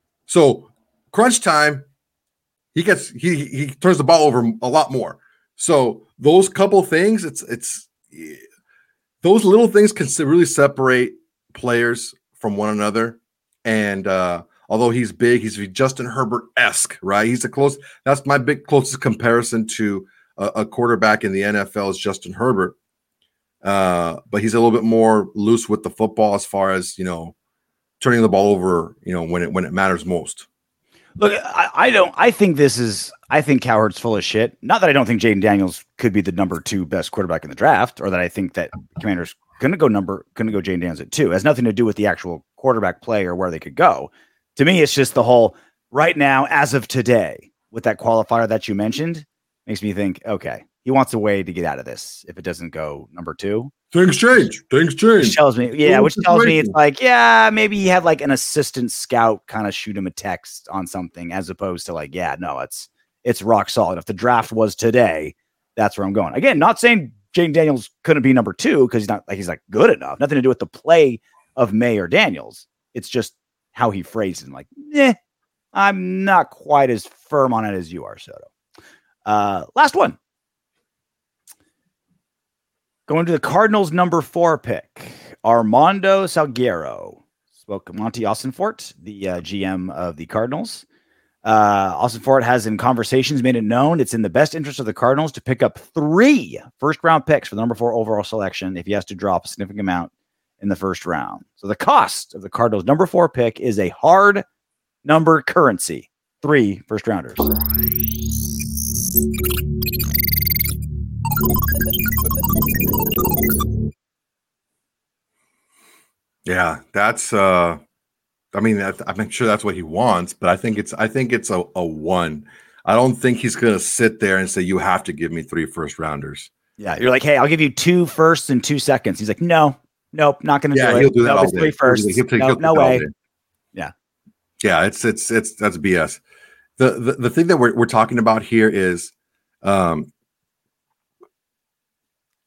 So crunch time, he gets he he turns the ball over a lot more. So those couple things, it's it's those little things can really separate players from one another. And uh, although he's big, he's Justin Herbert-esque, right? He's the close. That's my big closest comparison to a, a quarterback in the N F L is Justin Herbert. Uh, but he's a little bit more loose with the football as far as, you know, turning the ball over, you know, when it when it matters most. Look, I, I don't I think this is I think Cowherd's full of shit. Not that I don't think Jaden Daniels could be the number two best quarterback in the draft, or that I think that Commanders gonna go number gonna go Jaden Daniels at two. It has nothing to do with the actual quarterback play or where they could go. To me, it's just the whole right now, as of today, with that qualifier that you mentioned, makes me think, okay, he wants a way to get out of this if it doesn't go number two. Things change. Things change. Which tells me, yeah, which tells me it's like, yeah, maybe he had like an assistant scout kind of shoot him a text on something, as opposed to like, yeah, no, it's it's rock solid. If the draft was today, that's where I'm going. Again, not saying Jaden Daniels couldn't be number two because he's not like he's like good enough. Nothing to do with the play of May or Daniels. It's just how he phrased it. Like, eh, I'm not quite as firm on it as you are, Soto. Uh, last one. Going to the Cardinals' number four pick, Armando Salguero. Spoke Monty Austinfort, the uh, G M of the Cardinals. Uh, Austinfort has, in conversations, made it known it's in the best interest of the Cardinals to pick up three first-round picks for the number four overall selection if he has to drop a significant amount in the first round. So the cost of the Cardinals' number four pick is a hard number currency. Three first-rounders. Yeah, that's uh I mean that, I'm sure that's what he wants, but I think it's I think it's a, a one. I don't think he's gonna sit there and say you have to give me three first rounders. Yeah, you're like, hey, I'll give you two firsts and two seconds. He's like, no, nope, not gonna yeah, do he'll it. do that nope, all it's day. three firsts. He'll take, no, he'll no way. Yeah. Yeah, it's it's it's that's B S. The the, the thing that we're we're talking about here is um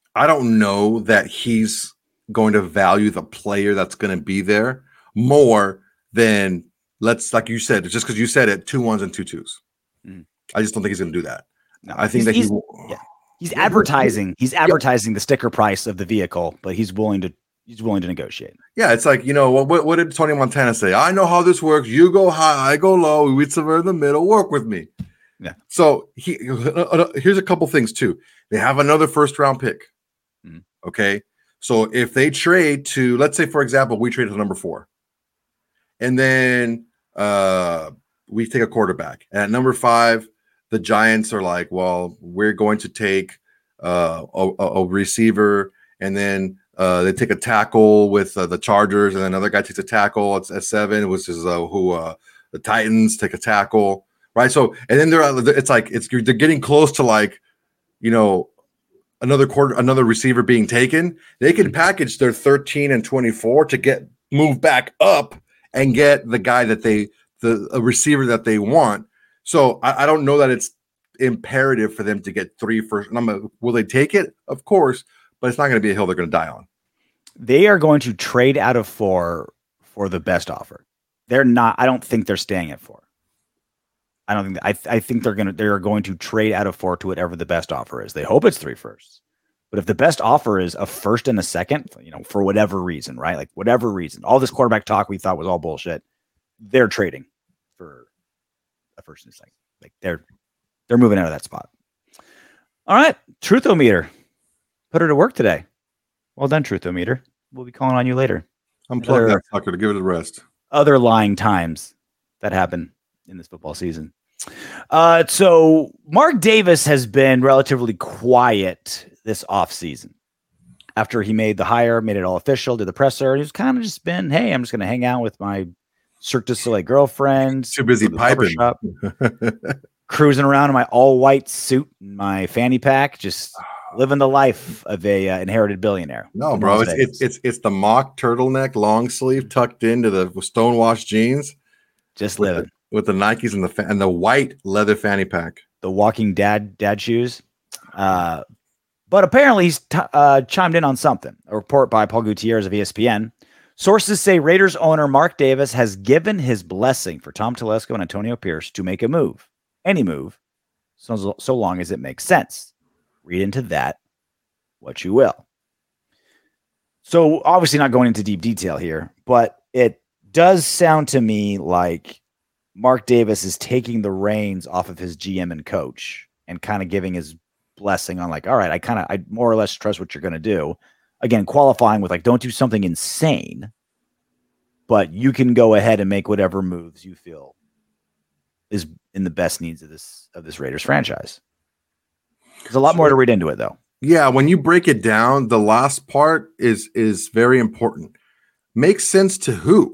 I don't know that he's going to value the player that's going to be there more than, let's, like you said, just because you said it, two ones and two twos. Mm. I just don't think he's going to do that. No, I think he's, that he's, he, yeah. he's advertising. He's advertising yep. the sticker price of the vehicle, but he's willing to he's willing to negotiate. Yeah, it's like, you know, what what did Tony Montana say? I know how this works. You go high, I go low. We somewhere in the middle. Work with me. Yeah. So he here's a couple things too. They have another first round pick. Mm-hmm. Okay. So if they trade to, let's say, for example, we trade to number four, and then uh, we take a quarterback. And at number five, the Giants are like, well, we're going to take uh, a, a receiver, and then uh, they take a tackle with uh, the Chargers, and another guy takes a tackle at, at seven, which is uh, who uh, the Titans take a tackle, right? So, and then they're it's like it's they're getting close to like, you know, another quarter, another receiver being taken. They can package their thirteen and twenty-four to get move back up and get the guy that they the a receiver that they want. So I, I don't know that it's imperative for them to get three first. I'm, will they take it? Of course, but it's not going to be a hill they're going to die on. They are going to trade out of four for the best offer. They're not. I don't think they're staying at four. I don't think. I I think they're gonna. They are going to trade out of four to whatever the best offer is. They hope it's three firsts, but if the best offer is a first and a second, you know, for whatever reason, right? Like whatever reason, all this quarterback talk we thought was all bullshit. They're trading for a first and a second. Like they're they're moving out of that spot. All right, Truthometer, put her to work today. Well done, Truthometer. We'll be calling on you later. Unplug that sucker to give it a rest. Other lying times that happen in this football season. Uh, so Mark Davis has been relatively quiet this offseason. After he made the hire, made it all official, did the presser, he's kind of just been, hey, I'm just going to hang out with my Cirque du Soleil girlfriend. Too busy piping. Cruising around in my all-white suit and my fanny pack, just living the life of a uh, inherited billionaire. No, bro, it's, it's it's it's the mock turtleneck, long sleeve, tucked into the stonewashed jeans. Just living. With the Nikes and the fa- and the white leather fanny pack, the walking dad dad shoes. Uh, but apparently he's t- uh, chimed in on something. A report by Paul Gutierrez of E S P N. Sources say Raiders owner Mark Davis has given his blessing for Tom Telesco and Antonio Pierce to make a move, any move, so so long as it makes sense. Read into that what you will. So obviously not going into deep detail here, but it does sound to me like Mark Davis is taking the reins off of his G M and coach and kind of giving his blessing on like, all right, I kind of, I more or less trust what you're going to do. Again, qualifying with like, don't do something insane, but you can go ahead and make whatever moves you feel is in the best needs of this, of this Raiders franchise. There's a lot more to read into it though. Yeah. When you break it down, the last part is, is very important. Makes sense to who?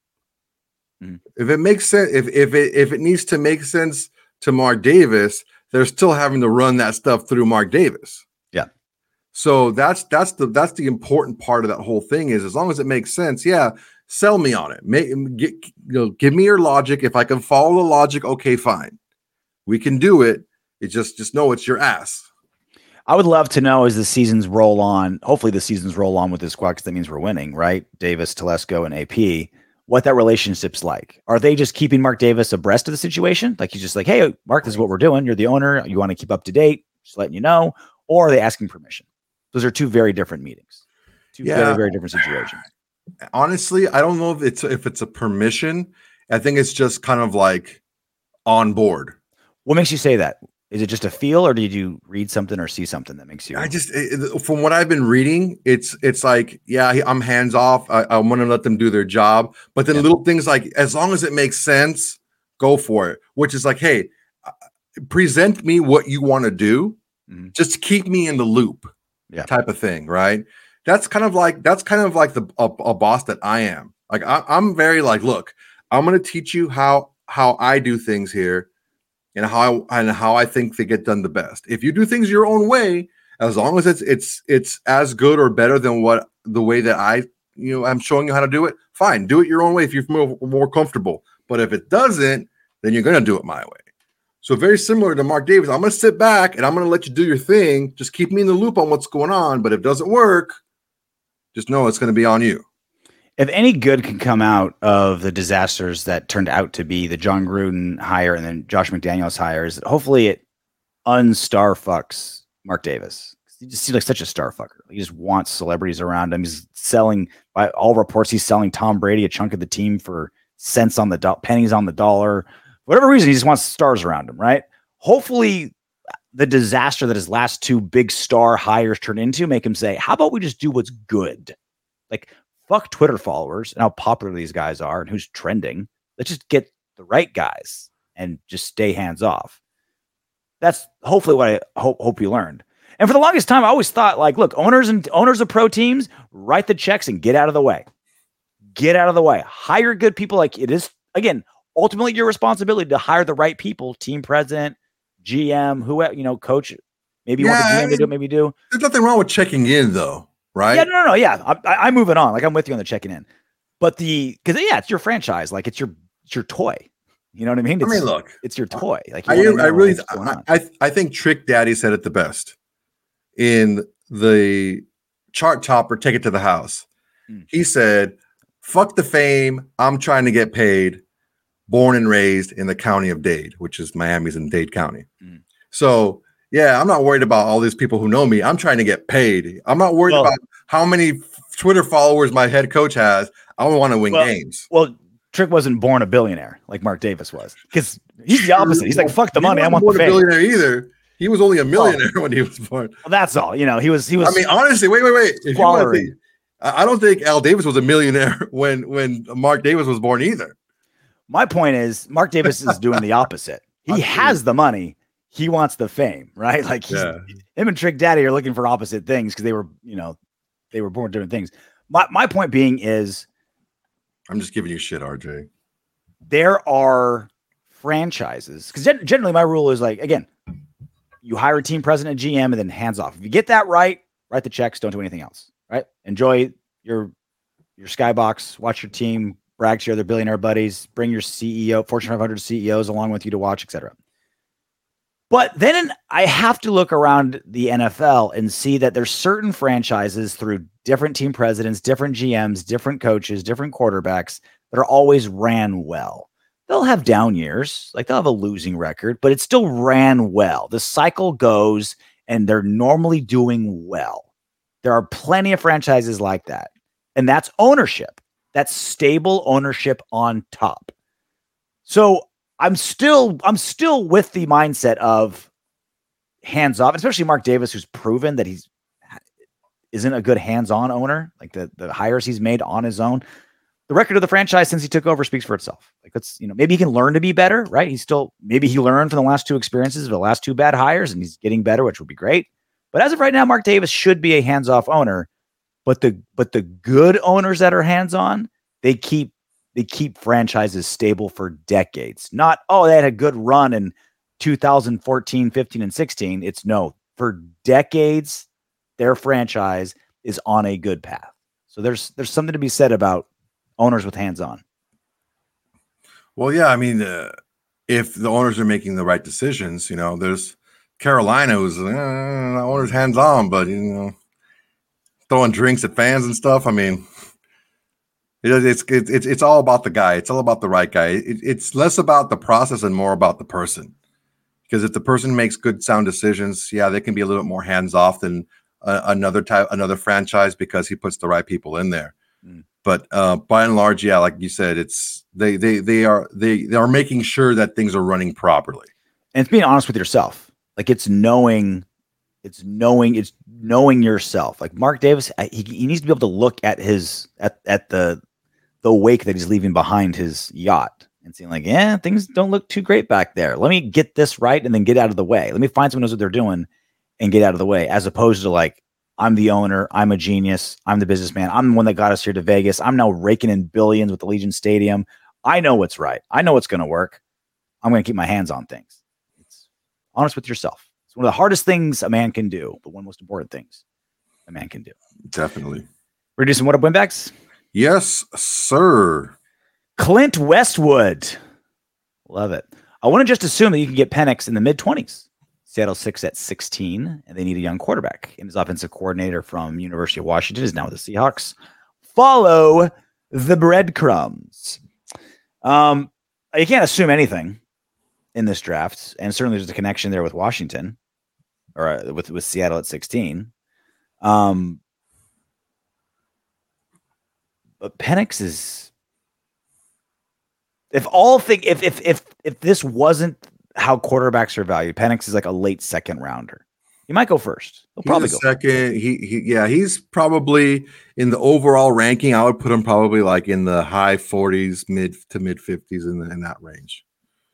If it makes sense, if if it if it needs to make sense to Mark Davis, they're still having to run that stuff through Mark Davis. Yeah. So that's that's the that's the important part of that whole thing is as long as it makes sense, yeah, sell me on it. Make get, you know, give me your logic. If I can follow the logic, okay, fine, we can do it. It just just know it's your ass. I would love to know as the seasons roll on. Hopefully, the seasons roll on with this squad because that means we're winning, right? Davis, Telesco, and A P. What that relationship's like. Are they just keeping Mark Davis abreast of the situation? Like he's just like, hey, Mark, this is what we're doing. You're the owner. You want to keep up to date, just letting you know. Or are they asking permission? Those are two very different meetings. Two yeah. very, very different situations. Honestly, I don't know if it's if it's a permission. I think it's just kind of like on board. What makes you say that? Is it just a feel, or did you read something or see something that makes you? I just, it, from what I've been reading, it's it's like, yeah, I'm hands off. I, I want to let them do their job, but then yeah. little things like, as long as it makes sense, go for it. Which is like, hey, present me what you want to do, mm-hmm. just keep me in the loop, yeah. type of thing, right? That's kind of like that's kind of like the a, a boss that I am. Like I, I'm very like, look, I'm going to teach you how how I do things here. And how and how I think they get done the best. If you do things your own way, as long as it's it's it's as good or better than what the way that I you know I'm showing you how to do it, fine, do it your own way if you're more, more comfortable. But if it doesn't, then you're gonna do it my way. So very similar to Mark Davis. I'm going to sit back and I'm going to let you do your thing. Just keep me in the loop on what's going on. But if it doesn't work, just know it's going to be on you. If any good can come out of the disasters that turned out to be the John Gruden hire and then Josh McDaniels hires, hopefully it unstar fucks Mark Davis. He just seems like such a star fucker. He just wants celebrities around him. He's selling, by all reports, he's selling Tom Brady a chunk of the team for cents on the do- pennies on the dollar. Whatever reason, he just wants stars around him, right? Hopefully the disaster that his last two big star hires turned into make him say, how about we just do what's good? Like, fuck Twitter followers and how popular these guys are and who's trending. Let's just get the right guys and just stay hands off. That's hopefully what I hope, hope you learned. And for the longest time, I always thought, like, look, owners and owners of pro teams, write the checks and get out of the way. Get out of the way. Hire good people. Like, it is, again, ultimately your responsibility to hire the right people, team president, G M, who, you know, coach. Maybe you Yeah, want the G M I to mean, do it, maybe do. There's nothing wrong with checking in, though, right? Yeah, no, no, no. Yeah, I, I, I'm moving on. Like, I'm with you on the checking in. But the, because, yeah, it's your franchise. Like, it's your, it's your toy. You know what I mean? It's, I mean, look, it's your toy. Like, you I, wanna know I really, what's going I, on. I, I think Trick Daddy said it the best in the chart topper, Take It to the House. Hmm. He said, fuck the fame. I'm trying to get paid. Born and raised in the county of Dade, which is Miami's in Dade County. Hmm. So, yeah, I'm not worried about all these people who know me. I'm trying to get paid. I'm not worried Well- about how many Twitter followers my head coach has. I want to win Well, games. Well, Trick wasn't born a billionaire like Mark Davis was, because he's the opposite. He's like, fuck the He money. I wasn't want the born a fame. billionaire either. He was only a millionaire when he was born. Well, that's all. You know, he was, he was, I mean, honestly, wait, wait, wait. If you wanna Quality. think- I I don't think Al Davis was a millionaire when when Mark Davis was born either. my point is Mark Davis is doing the opposite. He I'm has the money. He wants the fame, right? Like he's, Yeah. him and Trick Daddy are looking for opposite things because they were, you know, they were born different things. My, my point being is I'm just giving you shit, R J. there are franchises, because gen- generally my rule is like, again, you hire a team president and G M and then hands off. If you get that right, write the checks, don't do anything else, right? Enjoy your your skybox, watch your team, brag to your other billionaire buddies, bring your C E O, Fortune five hundred C E Os along with you to watch, et cetera. But then I have to look around the N F L and see that there's certain franchises through different team presidents, different G Ms, different coaches, different quarterbacks that are always ran well. They'll have down years, like they'll have a losing record, but it still ran well. The cycle goes and they're normally doing well. There are plenty of franchises like that. And that's ownership. That's stable ownership on top. So I'm still, I'm still with the mindset of hands off, especially Mark Davis, who's proven that he's isn't a good hands-on owner. Like the, the hires he's made on his own. The record of the franchise since he took over speaks for itself. Like let's, you know, maybe he can learn to be better, right? He's still, maybe he learned from the last two experiences of the last two bad hires and he's getting better, which would be great. But as of right now, Mark Davis should be a hands-off owner. But the but the good owners that are hands-on, they keep they keep franchises stable for decades. Not, oh, they had a good run in two thousand fourteen, fifteen, and sixteen. It's no, for decades, their franchise is on a good path. So there's there's something to be said about owners with hands-on. Well, yeah, I mean, uh, if the owners are making the right decisions, you know, there's Carolina who's uh, the owner's hands-on, but you know, throwing drinks at fans and stuff. I mean, it, it's it's it's it's all about the guy. It's all about the right guy. It, it's less about the process and more about the person. Because if the person makes good, sound decisions, yeah, they can be a little bit more hands-off than uh, another type, another franchise because he puts the right people in there. Mm. But uh, by and large, yeah, like you said, it's they they they are they they are making sure that things are running properly. And it's being honest with yourself. Like it's knowing, it's knowing, it's knowing yourself. Like Mark Davis, he, he needs to be able to look at his at at the the wake that he's leaving behind his yacht and seeing like, yeah, things don't look too great back there. Let me get this right and then get out of the way. Let me find someone who knows what they're doing and get out of the way, as opposed to like, I'm the owner, I'm a genius, I'm the businessman, I'm the one that got us here to Vegas. I'm now raking in billions with the Legion Stadium. I know what's right. I know what's going to work. I'm going to keep my hands on things. It's honest with yourself. It's one of the hardest things a man can do, but one of the most important things a man can do. Definitely. We're doing some what up winbacks? Yes, sir. Clint Westwood. Love it. I want to just assume that you can get Penix in the mid twenties. Seattle six at sixteen, and they need a young quarterback. And his offensive coordinator from University of Washington is now with the Seahawks. Follow the breadcrumbs. Um, you can't assume anything in this draft, and certainly there's a connection there with Washington, or uh, with with Seattle at sixteen. Um, but Penix is, if all think if if if if this wasn't how quarterbacks are valued, Penix is like a late second rounder. He might go first. He'll probably he's a go second. He, he, yeah, he's probably in the overall ranking. I would put him probably like in the high forties, mid to mid fifties, in, the, in that range.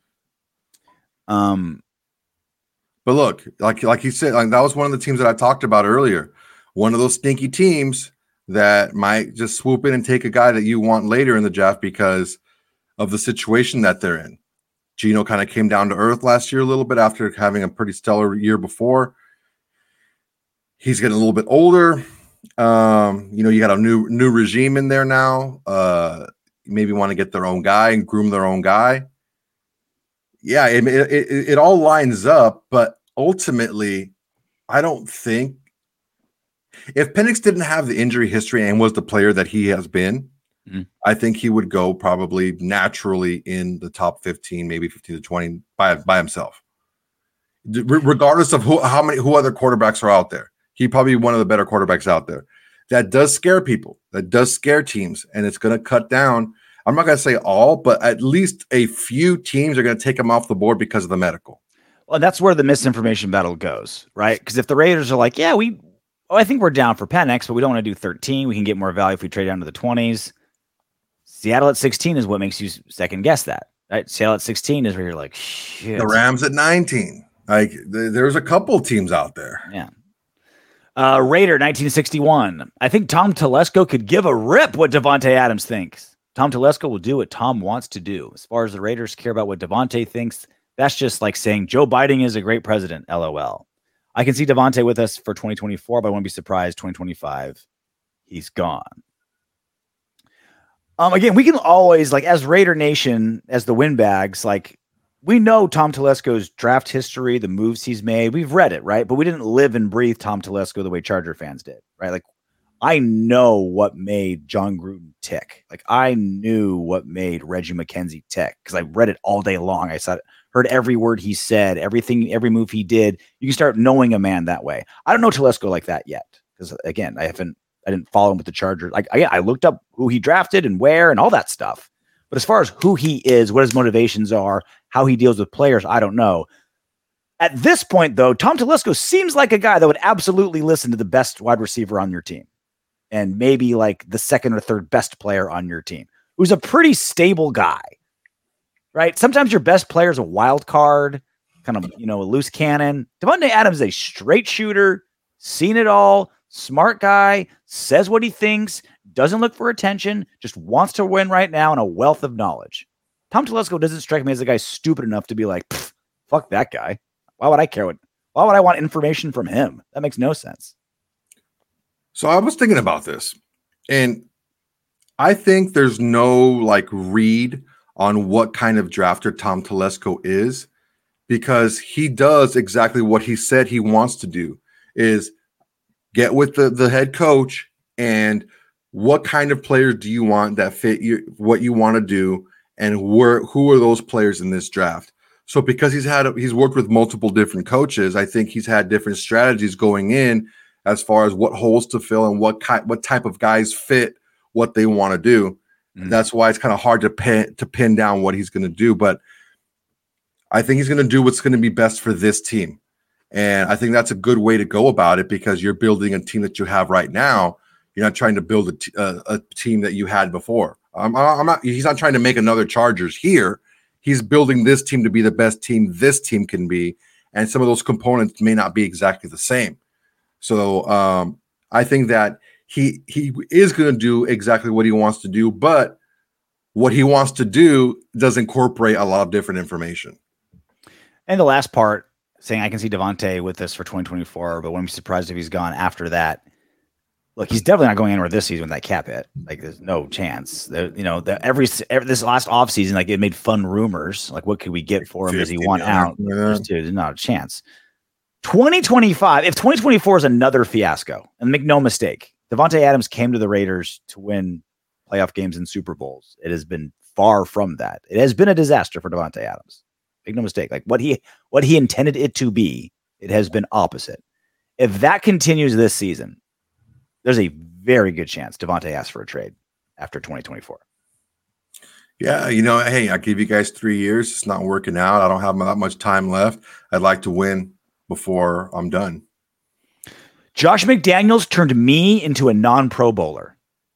Um, but look, like like you said, like that was one of the teams that I talked about earlier. One of those stinky teams that might just swoop in and take a guy that you want later in the draft because of the situation that they're in. Geno kind of came down to earth last year a little bit after having a pretty stellar year before. He's getting a little bit older. Um, you know, you got a new new regime in there now. Uh, maybe want to get their own guy and groom their own guy. Yeah, it, it, it, it all lines up, but ultimately, I don't think if Penix didn't have the injury history and was the player that he has been, mm-hmm. I think he would go probably naturally in the top fifteen, maybe fifteen to twenty by, by himself. D- regardless of who, how many, who other quarterbacks are out there. He'd probably be one of the better quarterbacks out there. That does scare people. That does scare teams, and it's going to cut down. I'm not going to say all, but at least a few teams are going to take him off the board because of the medical. Well, that's where the misinformation battle goes, right? Because if the Raiders are like, yeah, we, oh, I think we're down for Penix, but we don't want to do thirteen. We can get more value if we trade down to the twenties. Seattle at sixteen is what makes you second guess that, right? Seattle at sixteen is where you're like, shit. The Rams at nineteen. Like, th- there's a couple teams out there. Yeah. Uh, Raider nineteen sixty-one. I think Tom Telesco could give a rip what Davante Adams thinks. Tom Telesco will do what Tom wants to do. As far as the Raiders care about what Davante thinks, that's just like saying Joe Biden is a great president, LOL. I can see Davante with us for twenty twenty-four, but I won't be surprised twenty twenty-five, he's gone. Um, again, we can always, like, as Raider Nation, as the windbags, like, we know Tom Telesco's draft history, the moves he's made. We've read it, right? But we didn't live and breathe Tom Telesco the way Charger fans did, right? Like, I know what made John Gruden tick. Like, I knew what made Reggie McKenzie tick because I read it all day long. I saw it, heard every word he said, everything, every move he did. You can start knowing a man that way. I don't know Telesco like that yet because, again, I haven't, I didn't follow him with the Chargers. Like, I, I looked up who he drafted and where and all that stuff. But as far as who he is, what his motivations are, how he deals with players, I don't know. At this point, though, Tom Telesco seems like a guy that would absolutely listen to the best wide receiver on your team and maybe like the second or third best player on your team, who's a pretty stable guy, right? Sometimes your best player is a wild card, kind of, you know, a loose cannon. Davante Adams is a straight shooter, seen it all, smart guy, says what he thinks, doesn't look for attention, just wants to win right now, and a wealth of knowledge. Tom Telesco doesn't strike me as a guy stupid enough to be like, fuck that guy. Why would I care what, why would I want information from him? That makes no sense. So I was thinking about this, and I think there's no like read on what kind of drafter Tom Telesco is, because he does exactly what he said he wants to do, is get with the, the head coach and what kind of players do you want that fit you, what you want to do, and where who are those players in this draft? So because he's had he's worked with multiple different coaches, I think he's had different strategies going in as far as what holes to fill and what kind what type of guys fit what they want to do. Mm-hmm. That's why it's kind of hard to pin to pin down what he's going to do, but I think he's going to do what's going to be best for this team. And I think that's a good way to go about it, because you're building a team that you have right now. You're not trying to build a, t- uh, a team that you had before. Um, I'm not. He's not trying to make another Chargers here. He's building this team to be the best team this team can be, and some of those components may not be exactly the same. So um, I think that he he is going to do exactly what he wants to do, but what he wants to do does incorporate a lot of different information. And the last part, saying I can see Davante with us for twenty twenty-four, but wouldn't be surprised if he's gone after that. look, he's definitely not going anywhere this season with that cap hit. Like, there's no chance. There, you know, the, every, every this last offseason, like, it made fun rumors. Like, what could we get for him? Does he want out? There's, there's not a chance. twenty twenty-five, if twenty twenty-four is another fiasco, and make no mistake, Davante Adams came to the Raiders to win playoff games and Super Bowls. It has been far from that. It has been a disaster for Davante Adams. Make no mistake. Like, what he what he intended it to be, it has been opposite. If that continues this season, there's a very good chance Davante asks for a trade after twenty twenty-four. Yeah, you know, hey, I give you guys three years. It's not working out. I don't have that much time left. I'd like to win before I'm done. Josh McDaniels turned me into a non-Pro Bowler.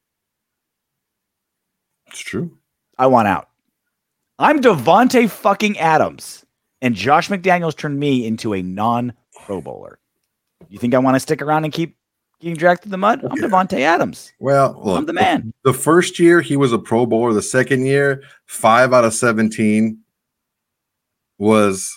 It's true. I want out. I'm Davante fucking Adams, and Josh McDaniels turned me into a non-Pro Bowler. You think I want to stick around and keep getting dragged through the mud? I'm yeah. Davante Adams. Well, look, I'm the man. The first year he was a Pro Bowler. The second year, five out of seventeen was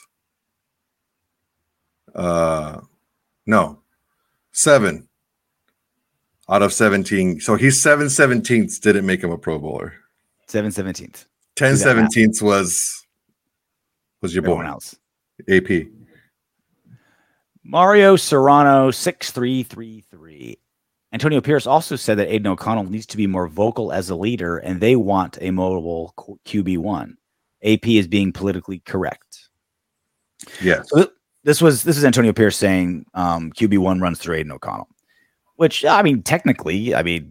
uh no seven out of seventeen. So he's seven seventeenths didn't make him a Pro Bowler. Seven seventeenths. Ten seventeenths was was your Everyone boy else. A P. Mario Serrano six three three three. Antonio Pierce also said that Aiden O'Connell needs to be more vocal as a leader, and they want a mobile Q B one. A P is being politically correct. Yes. So this was this is Antonio Pierce saying um, Q B one runs through Aiden O'Connell, which I mean technically, I mean.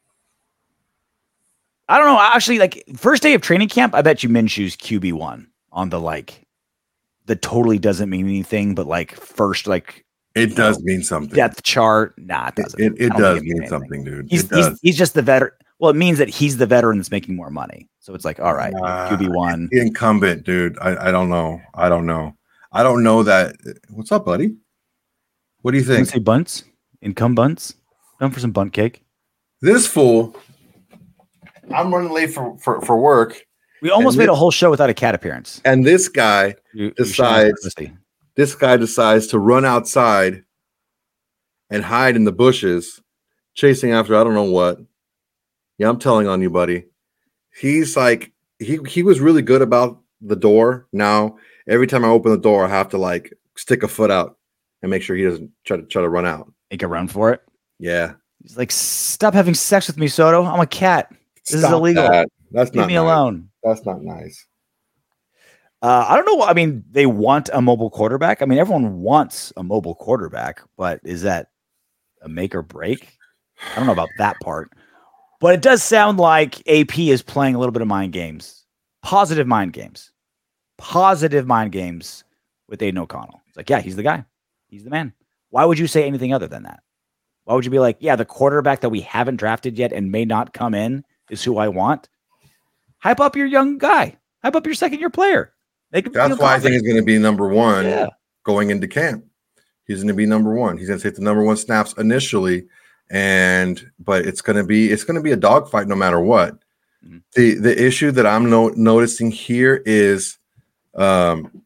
I don't know. Actually, like first day of training camp, I bet you Minshew's Q B one on the like that totally doesn't mean anything, but like first, like it does know, mean something. Depth chart. Nah, it doesn't. It, it, it does mean something, dude. He's, he's he's just the veteran. Well, it means that he's the veteran that's making more money. So it's like, all right, uh, Q B one. Incumbent, dude. I, I don't know. I don't know. I don't know that. What's up, buddy? What do you think? Say bunts? Income bunts? Come for some bunt cake. This fool. I'm running late for, for, for work. We almost made this, a whole show without a cat appearance. And this guy you, decides you this guy decides to run outside and hide in the bushes, chasing after I don't know what. Yeah, I'm telling on you, buddy. He's like he he was really good about the door. Now every time I open the door, I have to like stick a foot out and make sure he doesn't try to try to run out. Make a run for it. Yeah. He's like, stop having sex with me, Soto. I'm a cat. This Stop is illegal. That. That's Leave not me nice. alone. That's not nice. Uh, I don't know. I mean, they want a mobile quarterback. I mean, everyone wants a mobile quarterback, but is that a make or break? I don't know about that part. But it does sound like A P is playing a little bit of mind games. Positive mind games. Positive mind games with Aiden O'Connell. It's like, yeah, he's the guy. He's the man. Why would you say anything other than that? Why would you be like, yeah, the quarterback that we haven't drafted yet and may not come in is who I want? Hype up your young guy. Hype up your second-year player. Make him That's why I think he's going to be number one yeah. going into camp. He's going to be number one. He's going to take the number one snaps initially, and but it's going to be it's going to be a dogfight no matter what. Mm-hmm. The the issue that I'm no, noticing here is, um,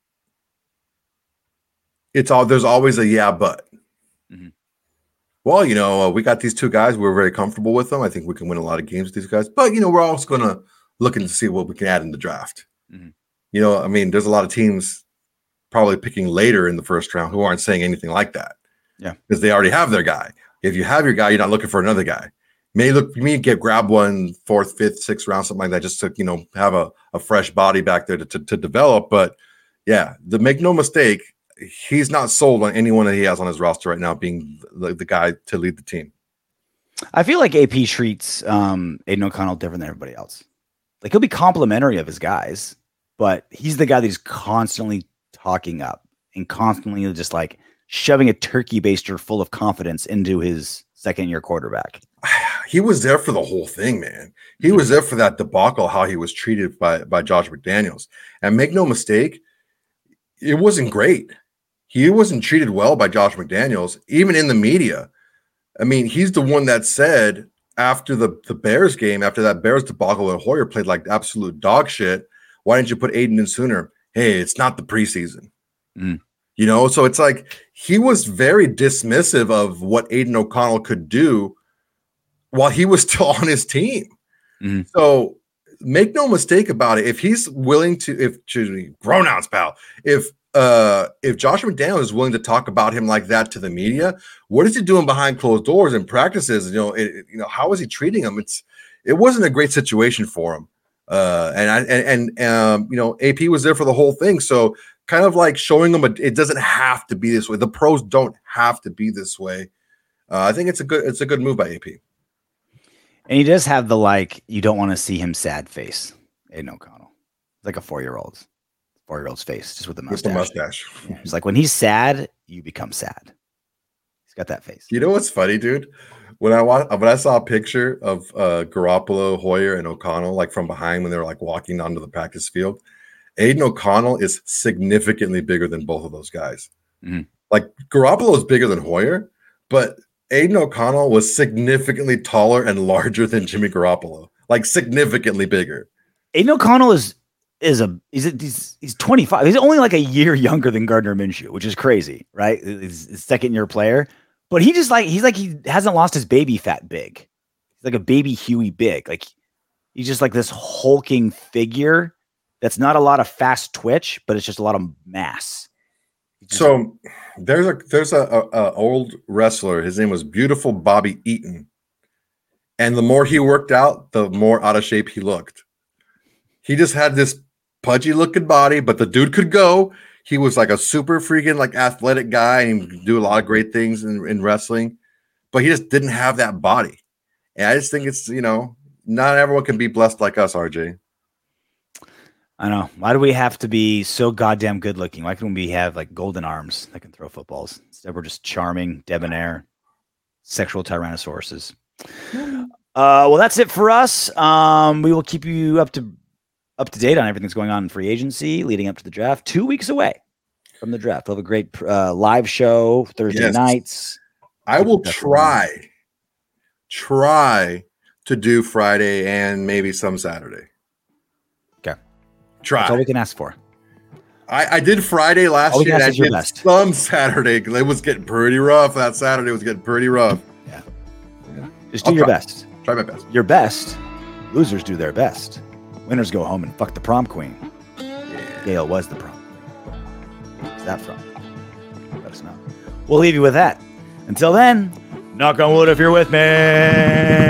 it's all there's always a yeah but. Mm-hmm. Well, you know, uh, we got these two guys. We're very comfortable with them. I think we can win a lot of games with these guys. But, you know, we're also going to look to see what we can add in the draft. Mm-hmm. You know, I mean, there's a lot of teams probably picking later in the first round who aren't saying anything like that. Yeah. Because they already have their guy. If you have your guy, you're not looking for another guy. May look, you may get grab one fourth, fifth, sixth round, something like that, just to, you know, have a, a fresh body back there to, to, to develop. But, yeah, the make no mistake, he's not sold on anyone that he has on his roster right now being the, the guy to lead the team. I feel like A P treats um, Aiden O'Connell different than everybody else. Like, he'll be complimentary of his guys, but he's the guy that he's constantly talking up and constantly just like shoving a turkey baster full of confidence into his second year quarterback. He was there for the whole thing, man. He mm-hmm. was there for that debacle, how he was treated by, by Josh McDaniels. And make no mistake, it wasn't great. He wasn't treated well by Josh McDaniels, even in the media. I mean, he's the one that said after the, the Bears game, after that Bears debacle, and Hoyer played like absolute dog shit. Why didn't you put Aiden in sooner? Hey, it's not the preseason. Mm. You know, so it's like he was very dismissive of what Aiden O'Connell could do while he was still on his team. Mm-hmm. So make no mistake about it. If he's willing to, if excuse me, pronouns, pal, if uh if Josh McDaniels is willing to talk about him like that to the media, what is he doing behind closed doors in practices? You know, it, it- you know, how is he treating him? It's it wasn't a great situation for him. Uh, and I and, and um, you know, A P was there for the whole thing. So kind of like showing them a, it doesn't have to be this way. The pros don't have to be this way. Uh, I think it's a good it's a good move by A P. And he does have the like you don't want to see him sad face. Aiden O'Connell, it's like a four year old, four year old's face, just with the With the mustache. mustache. Yeah, it's like when he's sad, you become sad. He's got that face. You know what's funny, dude? When I wa- when I saw a picture of uh, Garoppolo, Hoyer, and O'Connell, like from behind when they were like walking onto the practice field, Aiden O'Connell is significantly bigger than both of those guys. Mhm. Like Garoppolo is bigger than Hoyer, but Aiden O'Connell was significantly taller and larger than Jimmy Garoppolo, like significantly bigger. Aiden O'Connell is is a he's a, he's he's twenty-five. He's only like a year younger than Gardner Minshew, which is crazy, right? He's a second year player, but he just like he's like he hasn't lost his baby fat big. He's like a baby Huey big. Like he's just like this hulking figure that's not a lot of fast twitch, but it's just a lot of mass. He's just- So there's a there's a, a, a old wrestler. His name was Beautiful Bobby Eaton, and the more he worked out, the more out of shape he looked. He just had this pudgy looking body, but the dude could go. He was like a super freaking like athletic guy and he could do a lot of great things in, in wrestling, but he just didn't have that body. And I just think it's, you know, not everyone can be blessed like us, R J. I know. Why do we have to be so goddamn good looking? Why can't we have like golden arms that can throw footballs? Instead, we're just charming, debonair, sexual tyrannosauruses. Uh, well, that's it for us. Um, we will keep you up to up to date on everything that's going on in free agency leading up to the draft. Two weeks away from the draft. We'll have a great uh, live show Thursday Yes. nights. I will That's try, try to do Friday and maybe some Saturday. Okay. That's all Try. we can ask for. I, I did Friday last All we year. can And I ask is your did best. some Saturday. It was getting pretty rough. That Saturday was getting pretty rough. Just do I'll your try. best. Try my best. Your best. Losers do their best. Winners go home and fuck the prom queen. Gail was the prom queen. Where's that from? Let us know. We'll leave you with that. Until then, knock on wood if you're with me.